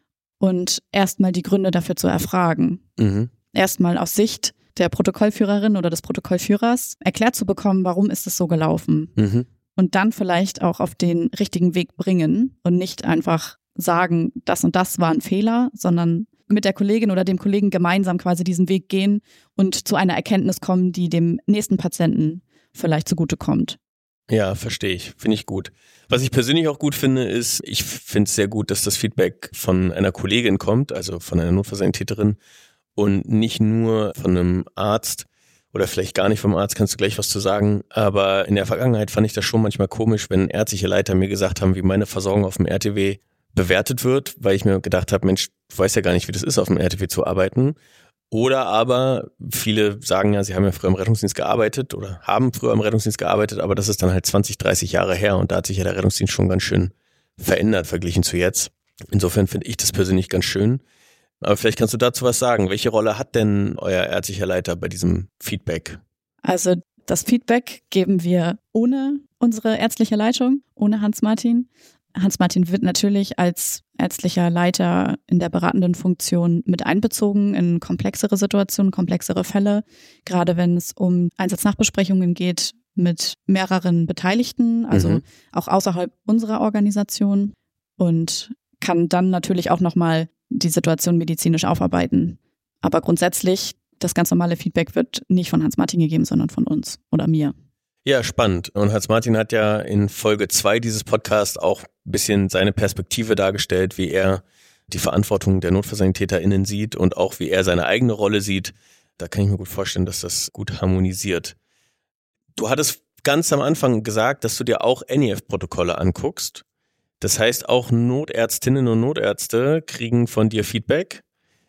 und erstmal die Gründe dafür zu erfragen. Mhm. Erstmal aus Sicht der Protokollführerin oder des Protokollführers erklärt zu bekommen, warum ist es so gelaufen. Mhm. Und dann vielleicht auch auf den richtigen Weg bringen und nicht einfach sagen, das und das war ein Fehler, sondern mit der Kollegin oder dem Kollegen gemeinsam quasi diesen Weg gehen und zu einer Erkenntnis kommen, die dem nächsten Patienten vielleicht zugutekommt. Ja, verstehe ich. Finde ich gut. Was ich persönlich auch gut finde, ist, ich finde es sehr gut, dass das Feedback von einer Kollegin kommt, also von einer Notfallsanitäterin und nicht nur von einem Arzt oder vielleicht gar nicht vom Arzt, kannst du gleich was zu sagen. Aber in der Vergangenheit fand ich das schon manchmal komisch, wenn ärztliche Leiter mir gesagt haben, wie meine Versorgung auf dem R T W bewertet wird, weil ich mir gedacht habe, Mensch, du weißt ja gar nicht, wie das ist, auf dem R T W zu arbeiten. Oder aber viele sagen ja, sie haben ja früher im Rettungsdienst gearbeitet oder haben früher im Rettungsdienst gearbeitet, aber das ist dann halt zwanzig, dreißig Jahre her und da hat sich ja der Rettungsdienst schon ganz schön verändert verglichen zu jetzt. Insofern finde ich das persönlich ganz schön. Aber vielleicht kannst du dazu was sagen. Welche Rolle hat denn euer ärztlicher Leiter bei diesem Feedback? Also das Feedback geben wir ohne unsere ärztliche Leitung, ohne Hans-Martin. Hans-Martin wird natürlich als ärztlicher Leiter in der beratenden Funktion mit einbezogen in komplexere Situationen, komplexere Fälle, gerade wenn es um Einsatznachbesprechungen geht mit mehreren Beteiligten, also mhm. auch außerhalb unserer Organisation. Und kann dann natürlich auch nochmal die Situation medizinisch aufarbeiten. Aber grundsätzlich, das ganz normale Feedback wird nicht von Hans-Martin gegeben, sondern von uns oder mir. Ja, spannend. Und Hans-Martin hat ja in Folge zwei dieses Podcasts auch ein bisschen seine Perspektive dargestellt, wie er die Verantwortung der NotfallsanitäterInnen sieht und auch wie er seine eigene Rolle sieht. Da kann ich mir gut vorstellen, dass das gut harmonisiert. Du hattest ganz am Anfang gesagt, dass du dir auch N E F-Protokolle anguckst. Das heißt, auch Notärztinnen und Notärzte kriegen von dir Feedback.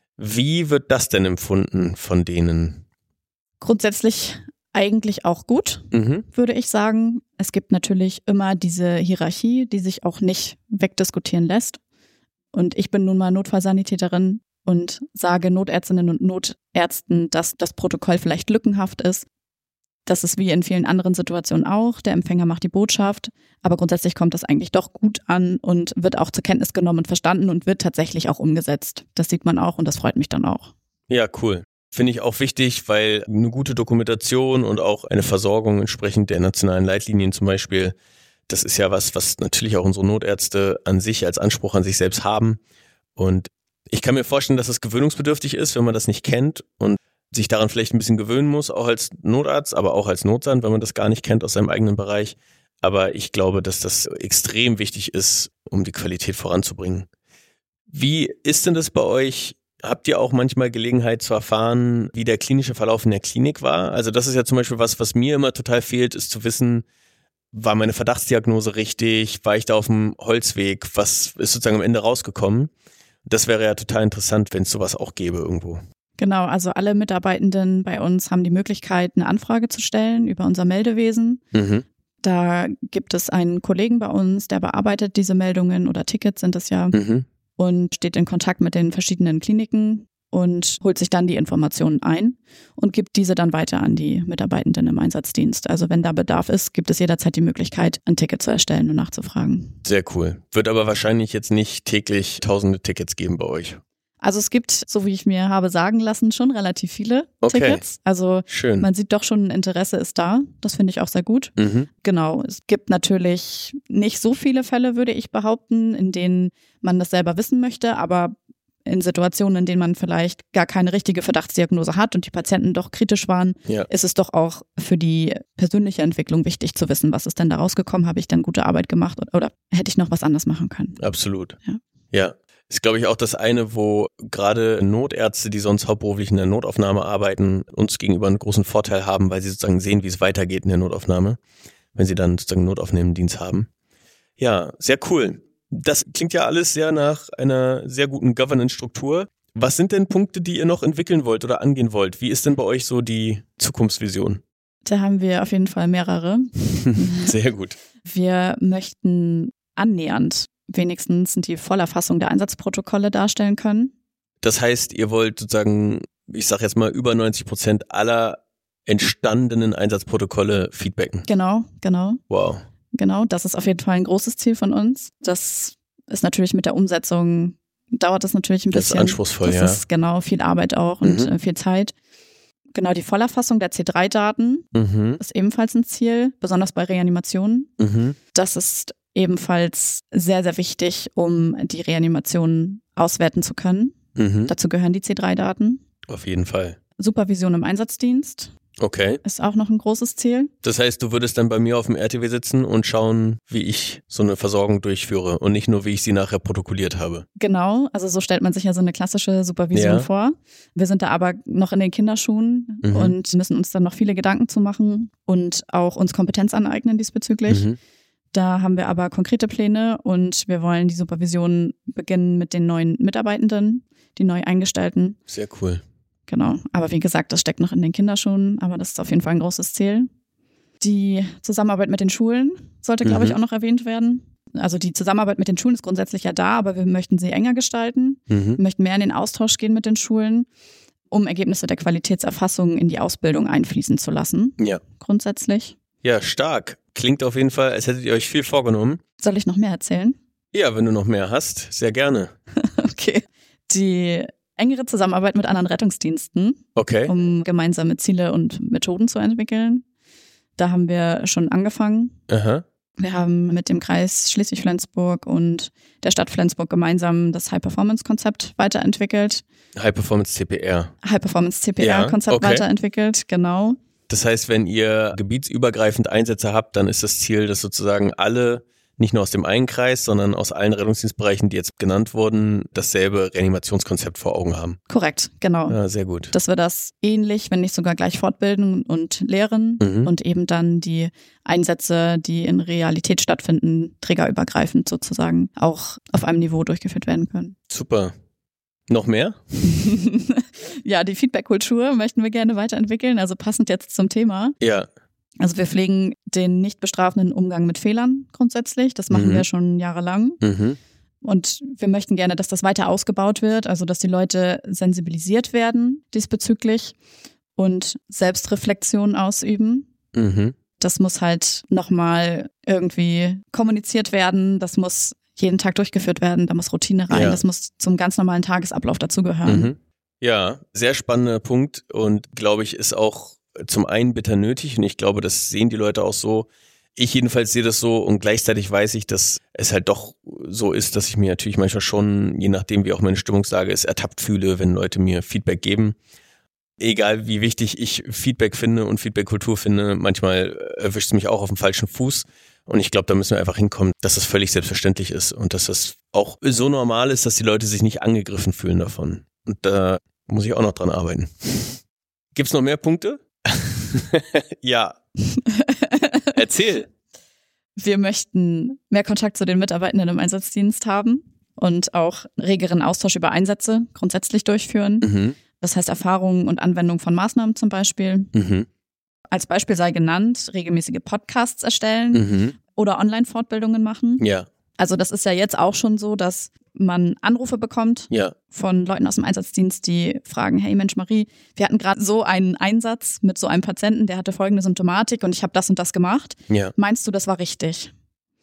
Wie wird das denn empfunden von denen? Grundsätzlich eigentlich auch gut, mhm. würde ich sagen. Es gibt natürlich immer diese Hierarchie, die sich auch nicht wegdiskutieren lässt. Und ich bin nun mal Notfallsanitäterin und sage Notärztinnen und Notärzten, dass das Protokoll vielleicht lückenhaft ist. Das ist wie in vielen anderen Situationen auch. Der Empfänger macht die Botschaft, aber grundsätzlich kommt das eigentlich doch gut an und wird auch zur Kenntnis genommen und verstanden und wird tatsächlich auch umgesetzt. Das sieht man auch und das freut mich dann auch. Ja, cool. Finde ich auch wichtig, weil eine gute Dokumentation und auch eine Versorgung entsprechend der nationalen Leitlinien zum Beispiel, das ist ja was, was natürlich auch unsere Notärzte an sich als Anspruch an sich selbst haben. Und ich kann mir vorstellen, dass es gewöhnungsbedürftig ist, wenn man das nicht kennt und sich daran vielleicht ein bisschen gewöhnen muss, auch als Notarzt, aber auch als Notsand, wenn man das gar nicht kennt aus seinem eigenen Bereich. Aber ich glaube, dass das extrem wichtig ist, um die Qualität voranzubringen. Wie ist denn das bei euch? Habt ihr auch manchmal Gelegenheit zu erfahren, wie der klinische Verlauf in der Klinik war? Also das ist ja zum Beispiel was, was mir immer total fehlt, ist zu wissen, war meine Verdachtsdiagnose richtig? War ich da auf dem Holzweg? Was ist sozusagen am Ende rausgekommen? Das wäre ja total interessant, wenn es sowas auch gäbe irgendwo. Genau, also alle Mitarbeitenden bei uns haben die Möglichkeit, eine Anfrage zu stellen über unser Meldewesen. Mhm. Da gibt es einen Kollegen bei uns, der bearbeitet diese Meldungen oder Tickets sind es ja mhm. und steht in Kontakt mit den verschiedenen Kliniken und holt sich dann die Informationen ein und gibt diese dann weiter an die Mitarbeitenden im Einsatzdienst. Also wenn da Bedarf ist, gibt es jederzeit die Möglichkeit, ein Ticket zu erstellen und nachzufragen. Sehr cool. Wird aber wahrscheinlich jetzt nicht täglich tausende Tickets geben bei euch. Also es gibt, so wie ich mir habe sagen lassen, schon relativ viele okay. Tickets. Also Schön. Man sieht doch schon, Interesse ist da. Das finde ich auch sehr gut. Mhm. Genau, es gibt natürlich nicht so viele Fälle, würde ich behaupten, in denen man das selber wissen möchte, aber in Situationen, in denen man vielleicht gar keine richtige Verdachtsdiagnose hat und die Patienten doch kritisch waren, ja. ist es doch auch für die persönliche Entwicklung wichtig zu wissen, was ist denn da rausgekommen, habe ich dann gute Arbeit gemacht oder, oder hätte ich noch was anderes machen können. Absolut. Ja. Ja. Ist, glaube ich, auch das eine, wo gerade Notärzte, die sonst hauptberuflich in der Notaufnahme arbeiten, uns gegenüber einen großen Vorteil haben, weil sie sozusagen sehen, wie es weitergeht in der Notaufnahme, wenn sie dann sozusagen einen Notaufnahmedienst haben. Ja, sehr cool. Das klingt ja alles sehr nach einer sehr guten Governance-Struktur. Was sind denn Punkte, die ihr noch entwickeln wollt oder angehen wollt? Wie ist denn bei euch so die Zukunftsvision? Da haben wir auf jeden Fall mehrere. Sehr gut. Wir möchten annähernd wenigstens die Vollerfassung der Einsatzprotokolle darstellen können. Das heißt, ihr wollt sozusagen, ich sage jetzt mal, über neunzig Prozent aller entstandenen Einsatzprotokolle feedbacken. Genau, genau. Wow. Genau, das ist auf jeden Fall ein großes Ziel von uns. Das ist natürlich mit der Umsetzung, dauert das natürlich ein bisschen. Das ist anspruchsvoll, das ja. Das ist genau viel Arbeit auch und mhm. viel Zeit. Genau, die Vollerfassung der C drei Daten mhm. ist ebenfalls ein Ziel, besonders bei Reanimationen. Mhm. Das ist ebenfalls sehr, sehr wichtig, um die Reanimation auswerten zu können. Mhm. Dazu gehören die C drei Daten. Auf jeden Fall. Supervision im Einsatzdienst. Okay. Ist auch noch ein großes Ziel. Das heißt, du würdest dann bei mir auf dem R T W sitzen und schauen, wie ich so eine Versorgung durchführe und nicht nur, wie ich sie nachher protokolliert habe. Genau, also so stellt man sich ja so eine klassische Supervision ja. vor. Wir sind da aber noch in den Kinderschuhen mhm. und müssen uns dann noch viele Gedanken zu machen und auch uns Kompetenz aneignen diesbezüglich. Mhm. Da haben wir aber konkrete Pläne und wir wollen die Supervision beginnen mit den neuen Mitarbeitenden, die neu eingestellten. Sehr cool. Genau, aber wie gesagt, das steckt noch in den Kinderschuhen, aber das ist auf jeden Fall ein großes Ziel. Die Zusammenarbeit mit den Schulen sollte, glaube mhm. ich, auch noch erwähnt werden. Also die Zusammenarbeit mit den Schulen ist grundsätzlich ja da, aber wir möchten sie enger gestalten. Mhm. Wir möchten mehr in den Austausch gehen mit den Schulen, um Ergebnisse der Qualitätserfassung in die Ausbildung einfließen zu lassen. Ja. Grundsätzlich. Ja, stark. Klingt auf jeden Fall, als hättet ihr euch viel vorgenommen. Soll ich noch mehr erzählen? Ja, wenn du noch mehr hast, sehr gerne. Okay. Die engere Zusammenarbeit mit anderen Rettungsdiensten, okay. um gemeinsame Ziele und Methoden zu entwickeln. Da haben wir schon angefangen. Aha. Wir haben mit dem Kreis Schleswig-Flensburg und der Stadt Flensburg gemeinsam das High-Performance-Konzept weiterentwickelt. High-Performance-C P R. High-Performance-C P R-Konzept ja, okay. weiterentwickelt, genau. Das heißt, wenn ihr gebietsübergreifend Einsätze habt, dann ist das Ziel, dass sozusagen alle, nicht nur aus dem einen Kreis, sondern aus allen Rettungsdienstbereichen, die jetzt genannt wurden, dasselbe Reanimationskonzept vor Augen haben. Korrekt, genau. Ja, sehr gut. Dass wir das ähnlich, wenn nicht sogar gleich fortbilden und lehren mhm. und eben dann die Einsätze, die in Realität stattfinden, trägerübergreifend sozusagen auch auf einem Niveau durchgeführt werden können. Super. Noch mehr? Ja, die Feedback-Kultur möchten wir gerne weiterentwickeln, also passend jetzt zum Thema. Ja. Also wir pflegen den nicht bestrafenden Umgang mit Fehlern grundsätzlich. Das machen mhm. wir schon jahrelang. Mhm. Und wir möchten gerne, dass das weiter ausgebaut wird, also dass die Leute sensibilisiert werden diesbezüglich und Selbstreflexion ausüben. Mhm. Das muss halt nochmal irgendwie kommuniziert werden. Das muss jeden Tag durchgeführt werden. Da muss Routine rein. Ja. Das muss zum ganz normalen Tagesablauf dazugehören. Mhm. Ja, sehr spannender Punkt und glaube ich ist auch zum einen bitter nötig und ich glaube, das sehen die Leute auch so. Ich jedenfalls sehe das so und gleichzeitig weiß ich, dass es halt doch so ist, dass ich mir natürlich manchmal schon, je nachdem wie auch meine Stimmungslage ist, ertappt fühle, wenn Leute mir Feedback geben. Egal wie wichtig ich Feedback finde und Feedback-Kultur finde, manchmal erwischt es mich auch auf dem falschen Fuß. Und ich glaube, da müssen wir einfach hinkommen, dass das völlig selbstverständlich ist und dass das auch so normal ist, dass die Leute sich nicht angegriffen fühlen davon. Und da muss ich auch noch dran arbeiten. Gibt's noch mehr Punkte? Ja. Erzähl. Wir möchten mehr Kontakt zu den Mitarbeitenden im Einsatzdienst haben und auch regeren Austausch über Einsätze grundsätzlich durchführen. Mhm. Das heißt Erfahrungen und Anwendung von Maßnahmen zum Beispiel. Mhm. Als Beispiel sei genannt, regelmäßige Podcasts erstellen mhm. oder Online-Fortbildungen machen. Ja. Also das ist ja jetzt auch schon so, dass man Anrufe bekommt ja. von Leuten aus dem Einsatzdienst, die fragen, hey Mensch Marie, wir hatten gerade so einen Einsatz mit so einem Patienten, der hatte folgende Symptomatik und ich habe das und das gemacht. Ja. Meinst du, das war richtig?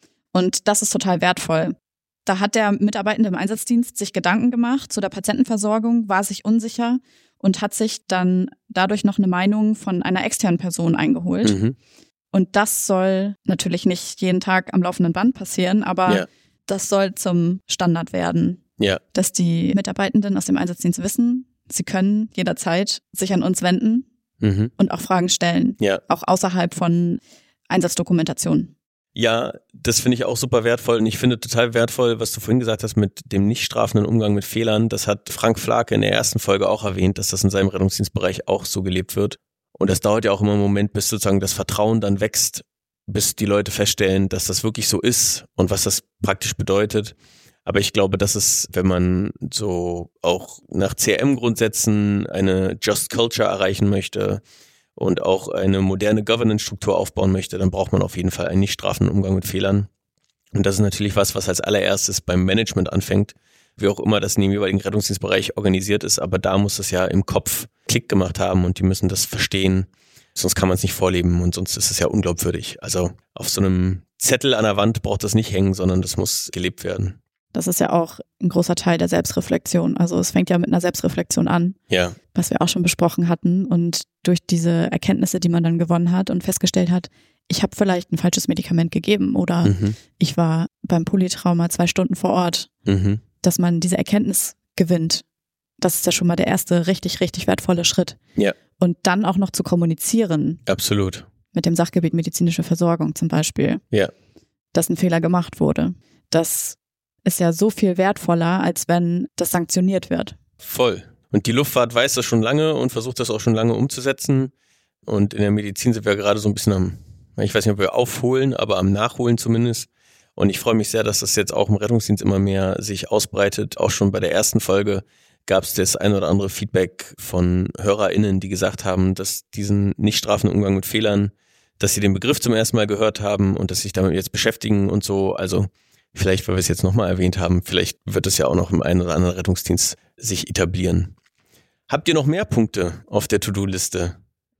Und das ist total wertvoll. Da hat der Mitarbeitende im Einsatzdienst sich Gedanken gemacht zu der Patientenversorgung, war sich unsicher und hat sich dann dadurch noch eine Meinung von einer externen Person eingeholt. Mhm. Und das soll natürlich nicht jeden Tag am laufenden Band passieren, aber ja. das soll zum Standard werden, ja. dass die Mitarbeitenden aus dem Einsatzdienst wissen, sie können jederzeit sich an uns wenden mhm. und auch Fragen stellen, ja. auch außerhalb von Einsatzdokumentationen. Ja, das finde ich auch super wertvoll und ich finde total wertvoll, was du vorhin gesagt hast mit dem nicht strafenden Umgang mit Fehlern. Das hat Frank Flake in der ersten Folge auch erwähnt, dass das in seinem Rettungsdienstbereich auch so gelebt wird. Und das dauert ja auch immer einen Moment, bis sozusagen das Vertrauen dann wächst, bis die Leute feststellen, dass das wirklich so ist und was das praktisch bedeutet. Aber ich glaube, dass es, wenn man so auch nach C R M-Grundsätzen eine Just Culture erreichen möchte und auch eine moderne Governance-Struktur aufbauen möchte, dann braucht man auf jeden Fall einen nicht strafenden Umgang mit Fehlern. Und das ist natürlich was, was als allererstes beim Management anfängt, wie auch immer das in dem jeweiligen Rettungsdienstbereich organisiert ist. Aber da muss es ja im Kopf Klick gemacht haben und die müssen das verstehen. Sonst kann man es nicht vorleben und sonst ist es ja unglaubwürdig. Also auf so einem Zettel an der Wand braucht das nicht hängen, sondern das muss gelebt werden. Das ist ja auch ein großer Teil der Selbstreflexion. Also es fängt ja mit einer Selbstreflexion an, ja. was wir auch schon besprochen hatten. Und durch diese Erkenntnisse, die man dann gewonnen hat und festgestellt hat, ich habe vielleicht ein falsches Medikament gegeben oder mhm. ich war beim Polytrauma zwei Stunden vor Ort, mhm. dass man diese Erkenntnis gewinnt. Das ist ja schon mal der erste richtig, richtig wertvolle Schritt. Ja. Und dann auch noch zu kommunizieren. Absolut. Mit dem Sachgebiet medizinische Versorgung zum Beispiel. Ja. Dass ein Fehler gemacht wurde. Das ist ja so viel wertvoller, als wenn das sanktioniert wird. Voll. Und die Luftfahrt weiß das schon lange und versucht das auch schon lange umzusetzen. Und in der Medizin sind wir gerade so ein bisschen am, ich weiß nicht, ob wir aufholen, aber am Nachholen zumindest. Und ich freue mich sehr, dass das jetzt auch im Rettungsdienst immer mehr sich ausbreitet. Auch schon bei der ersten Folge gab es das ein oder andere Feedback von HörerInnen, die gesagt haben, dass diesen nicht strafenden Umgang mit Fehlern, dass sie den Begriff zum ersten Mal gehört haben und dass sie sich damit jetzt beschäftigen und so. Also vielleicht, weil wir es jetzt nochmal erwähnt haben, vielleicht wird es ja auch noch im einen oder anderen Rettungsdienst sich etablieren. Habt ihr noch mehr Punkte auf der To-Do-Liste?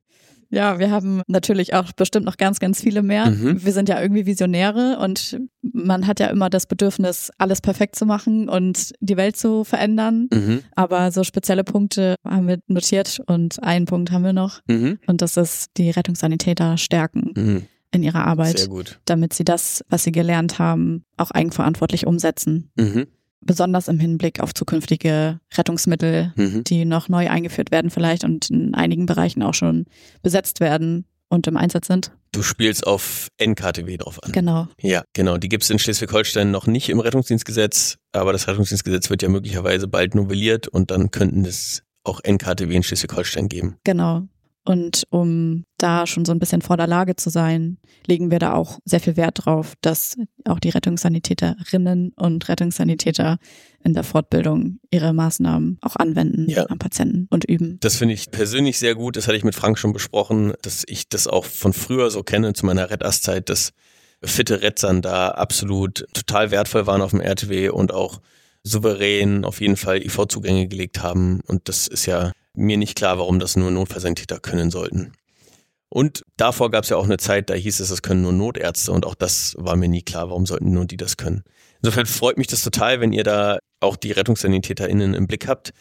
Ja, wir haben natürlich auch bestimmt noch ganz, ganz viele mehr. Mhm. Wir sind ja irgendwie Visionäre und man hat ja immer das Bedürfnis, alles perfekt zu machen und die Welt zu verändern. Mhm. Aber so spezielle Punkte haben wir notiert und einen Punkt haben wir noch. Mhm. Und das ist die Rettungssanitäter stärken. Mhm. in ihrer Arbeit. Sehr gut. Damit sie das, was sie gelernt haben, auch eigenverantwortlich umsetzen. Mhm. Besonders im Hinblick auf zukünftige Rettungsmittel, mhm. die noch neu eingeführt werden vielleicht und in einigen Bereichen auch schon besetzt werden und im Einsatz sind. Du spielst auf N K T W drauf an. Genau. Ja, genau. Die gibt es in Schleswig-Holstein noch nicht im Rettungsdienstgesetz, aber das Rettungsdienstgesetz wird ja möglicherweise bald novelliert und dann könnten es auch N K T W in Schleswig-Holstein geben. Genau. Und um da schon so ein bisschen vor der Lage zu sein, legen wir da auch sehr viel Wert drauf, dass auch die Rettungssanitäterinnen und Rettungssanitäter in der Fortbildung ihre Maßnahmen auch anwenden ja. am Patienten und üben. Das finde ich persönlich sehr gut. Das hatte ich mit Frank schon besprochen, dass ich das auch von früher so kenne, zu meiner Rettass-Zeit, dass fitte Rettsern da absolut total wertvoll waren auf dem R T W und auch souverän auf jeden Fall I V-Zugänge gelegt haben. Und das ist ja mir nicht klar, warum das nur Notfallsanitäter können sollten. Und davor gab es ja auch eine Zeit, da hieß es, das können nur Notärzte und auch das war mir nie klar, warum sollten nur die das können. Insofern freut mich das total, wenn ihr da auch die RettungssanitäterInnen im Blick habt.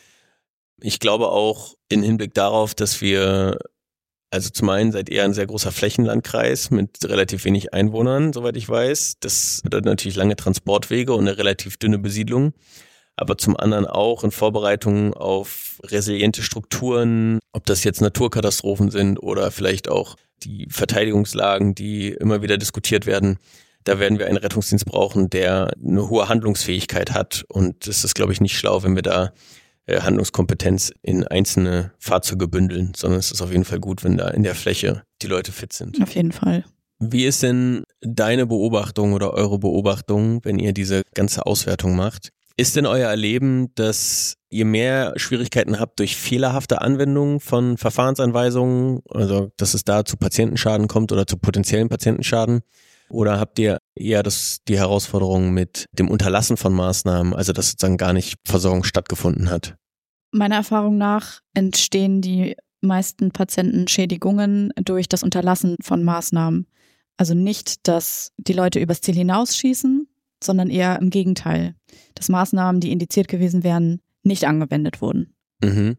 Ich glaube auch im Hinblick darauf, dass wir, also zum einen seid ihr ein sehr großer Flächenlandkreis mit relativ wenig Einwohnern, soweit ich weiß. Das bedeutet natürlich lange Transportwege und eine relativ dünne Besiedlung. Aber zum anderen auch in Vorbereitung auf resiliente Strukturen, ob das jetzt Naturkatastrophen sind oder vielleicht auch die Verteidigungslagen, die immer wieder diskutiert werden. Da werden wir einen Rettungsdienst brauchen, der eine hohe Handlungsfähigkeit hat. Und es ist, glaube ich, nicht schlau, wenn wir da Handlungskompetenz in einzelne Fahrzeuge bündeln, sondern es ist auf jeden Fall gut, wenn da in der Fläche die Leute fit sind. Auf jeden Fall. Wie ist denn deine Beobachtung oder eure Beobachtung, wenn ihr diese ganze Auswertung macht? Ist denn euer Erleben, dass ihr mehr Schwierigkeiten habt durch fehlerhafte Anwendung von Verfahrensanweisungen, also dass es da zu Patientenschaden kommt oder zu potenziellen Patientenschaden? Oder habt ihr eher das, die Herausforderung mit dem Unterlassen von Maßnahmen, also dass sozusagen gar nicht Versorgung stattgefunden hat? Meiner Erfahrung nach entstehen die meisten Patientenschädigungen durch das Unterlassen von Maßnahmen. Also nicht, dass die Leute übers Ziel hinausschießen, sondern eher im Gegenteil, dass Maßnahmen, die indiziert gewesen wären, nicht angewendet wurden. Mhm.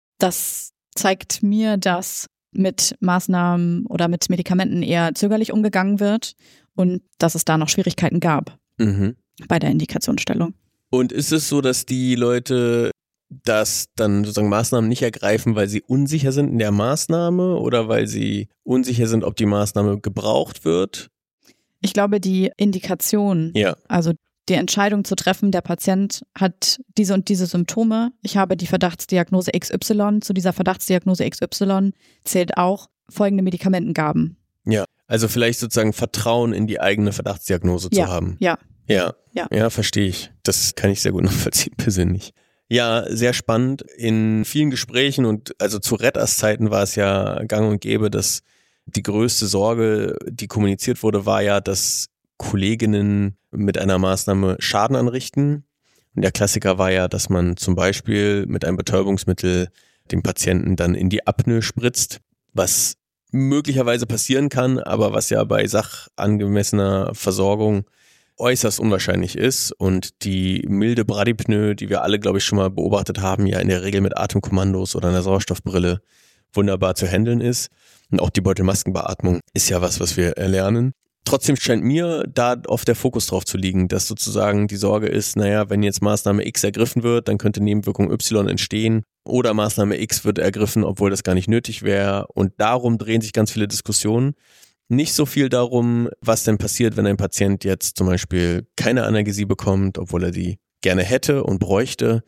Das zeigt mir, dass mit Maßnahmen oder mit Medikamenten eher zögerlich umgegangen wird und dass es da noch Schwierigkeiten gab mhm. bei der Indikationsstellung. Und ist es so, dass die Leute das dann sozusagen Maßnahmen nicht ergreifen, weil sie unsicher sind in der Maßnahme oder weil sie unsicher sind, ob die Maßnahme gebraucht wird? Ich glaube, die Indikation, ja. also die Entscheidung zu treffen, der Patient hat diese und diese Symptome, ich habe die Verdachtsdiagnose X Y, zu dieser Verdachtsdiagnose X Y zählt auch folgende Medikamentengaben. Ja, also vielleicht sozusagen Vertrauen in die eigene Verdachtsdiagnose ja, zu haben. Ja, ja. Ja, ja, verstehe ich. Das kann ich sehr gut nachvollziehen persönlich. Ja, sehr spannend. In vielen Gesprächen und also zu Rettass-Zeiten war es ja gang und gäbe, dass die größte Sorge, die kommuniziert wurde, war ja, dass Kolleginnen mit einer Maßnahme Schaden anrichten. Und der Klassiker war ja, dass man zum Beispiel mit einem Betäubungsmittel den Patienten dann in die Apnoe spritzt, was möglicherweise passieren kann, aber was ja bei sachangemessener Versorgung äußerst unwahrscheinlich ist und die milde Bradypnoe, die wir alle, glaube ich, schon mal beobachtet haben, ja in der Regel mit Atemkommandos oder einer Sauerstoffbrille wunderbar zu handeln ist. Und auch die Beutelmaskenbeatmung ist ja was, was wir erlernen. Trotzdem scheint mir da oft der Fokus drauf zu liegen, dass sozusagen die Sorge ist, naja, wenn jetzt Maßnahme X ergriffen wird, dann könnte Nebenwirkung Y entstehen oder Maßnahme X wird ergriffen, obwohl das gar nicht nötig wäre. Und darum drehen sich ganz viele Diskussionen. Nicht so viel darum, was denn passiert, wenn ein Patient jetzt zum Beispiel keine Analgesie bekommt, obwohl er die gerne hätte und bräuchte.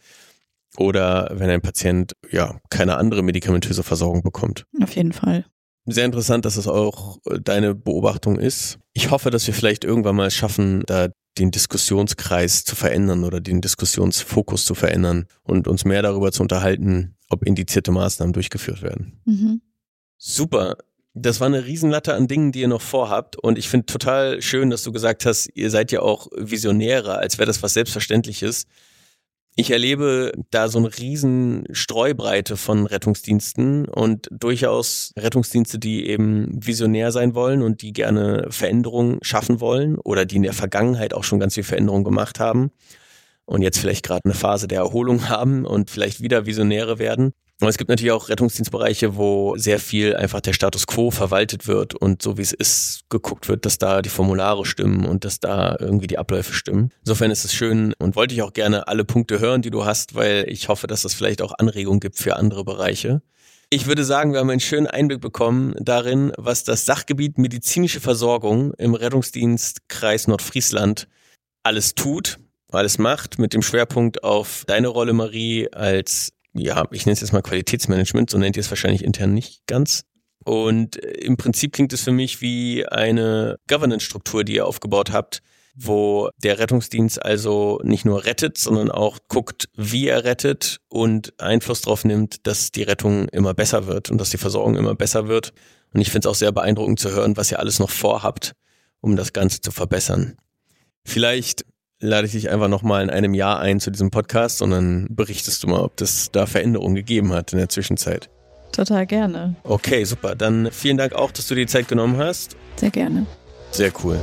Oder wenn ein Patient ja keine andere medikamentöse Versorgung bekommt. Auf jeden Fall. Sehr interessant, dass es auch deine Beobachtung ist. Ich hoffe, dass wir vielleicht irgendwann mal schaffen, da den Diskussionskreis zu verändern oder den Diskussionsfokus zu verändern und uns mehr darüber zu unterhalten, ob indizierte Maßnahmen durchgeführt werden. Mhm. Super. Das war eine Riesenlatte an Dingen, die ihr noch vorhabt. Und ich finde total schön, dass du gesagt hast, ihr seid ja auch Visionäre, als wäre das was Selbstverständliches. Ich erlebe da so eine riesen Streubreite von Rettungsdiensten und durchaus Rettungsdienste, die eben visionär sein wollen und die gerne Veränderungen schaffen wollen oder die in der Vergangenheit auch schon ganz viel Veränderungen gemacht haben und jetzt vielleicht gerade eine Phase der Erholung haben und vielleicht wieder Visionäre werden. Und es gibt natürlich auch Rettungsdienstbereiche, wo sehr viel einfach der Status quo verwaltet wird und so wie es ist, geguckt wird, dass da die Formulare stimmen und dass da irgendwie die Abläufe stimmen. Insofern ist es schön und wollte ich auch gerne alle Punkte hören, die du hast, weil ich hoffe, dass das vielleicht auch Anregungen gibt für andere Bereiche. Ich würde sagen, wir haben einen schönen Einblick bekommen darin, was das Sachgebiet medizinische Versorgung im Rettungsdienstkreis Nordfriesland alles tut, alles macht, mit dem Schwerpunkt auf deine Rolle, Marie, als ja, ich nenne es jetzt mal Qualitätsmanagement, so nennt ihr es wahrscheinlich intern nicht ganz. Und im Prinzip klingt es für mich wie eine Governance-Struktur, die ihr aufgebaut habt, wo der Rettungsdienst also nicht nur rettet, sondern auch guckt, wie er rettet und Einfluss darauf nimmt, dass die Rettung immer besser wird und dass die Versorgung immer besser wird. Und ich finde es auch sehr beeindruckend zu hören, was ihr alles noch vorhabt, um das Ganze zu verbessern. Vielleicht lade ich dich einfach nochmal in einem Jahr ein zu diesem Podcast und dann berichtest du mal, ob das da Veränderungen gegeben hat in der Zwischenzeit. Total gerne. Okay, super. Dann vielen Dank auch, dass du dir die Zeit genommen hast. Sehr gerne. Sehr cool.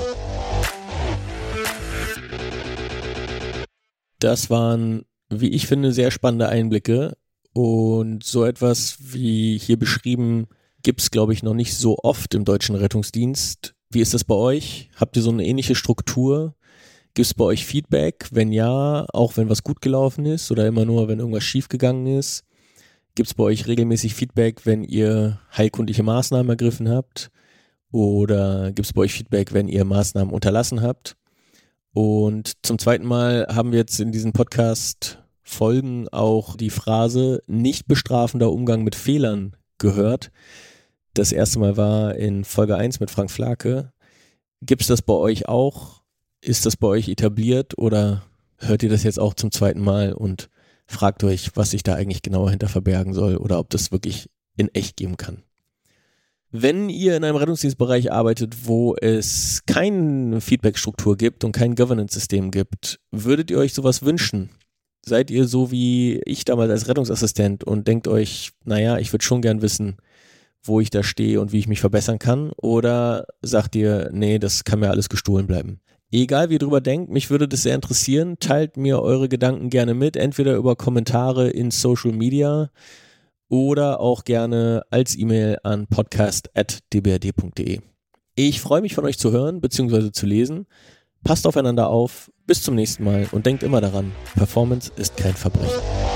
Das waren, wie ich finde, sehr spannende Einblicke und so etwas wie hier beschrieben gibt es, glaube ich, noch nicht so oft im deutschen Rettungsdienst. Wie ist das bei euch? Habt ihr so eine ähnliche Struktur? Gibt es bei euch Feedback? Wenn ja, auch wenn was gut gelaufen ist oder immer nur, wenn irgendwas schief gegangen ist? Gibt es bei euch regelmäßig Feedback, wenn ihr heilkundliche Maßnahmen ergriffen habt? Oder gibt es bei euch Feedback, wenn ihr Maßnahmen unterlassen habt? Und zum zweiten Mal haben wir jetzt in diesen Podcast-Folgen auch die Phrase nicht bestrafender Umgang mit Fehlern gehört. Das erste Mal war in Folge eins mit Frank Flake. Gibt es das bei euch auch? Ist das bei euch etabliert oder hört ihr das jetzt auch zum zweiten Mal und fragt euch, was sich da eigentlich genauer hinter verbergen soll oder ob das wirklich in echt geben kann? Wenn ihr in einem Rettungsdienstbereich arbeitet, wo es keine Feedback-Struktur gibt und kein Governance-System gibt, würdet ihr euch sowas wünschen? Seid ihr so wie ich damals als Rettungsassistent und denkt euch, naja, ich würde schon gern wissen, wo ich da stehe und wie ich mich verbessern kann? Oder sagt ihr, nee, das kann mir alles gestohlen bleiben? Egal wie ihr drüber denkt, mich würde das sehr interessieren. Teilt mir eure Gedanken gerne mit, entweder über Kommentare in Social Media oder auch gerne als E-Mail an podcast at d b r d punkt d e. Ich freue mich von euch zu hören bzw. zu lesen. Passt aufeinander auf, bis zum nächsten Mal und denkt immer daran, Performance ist kein Verbrechen.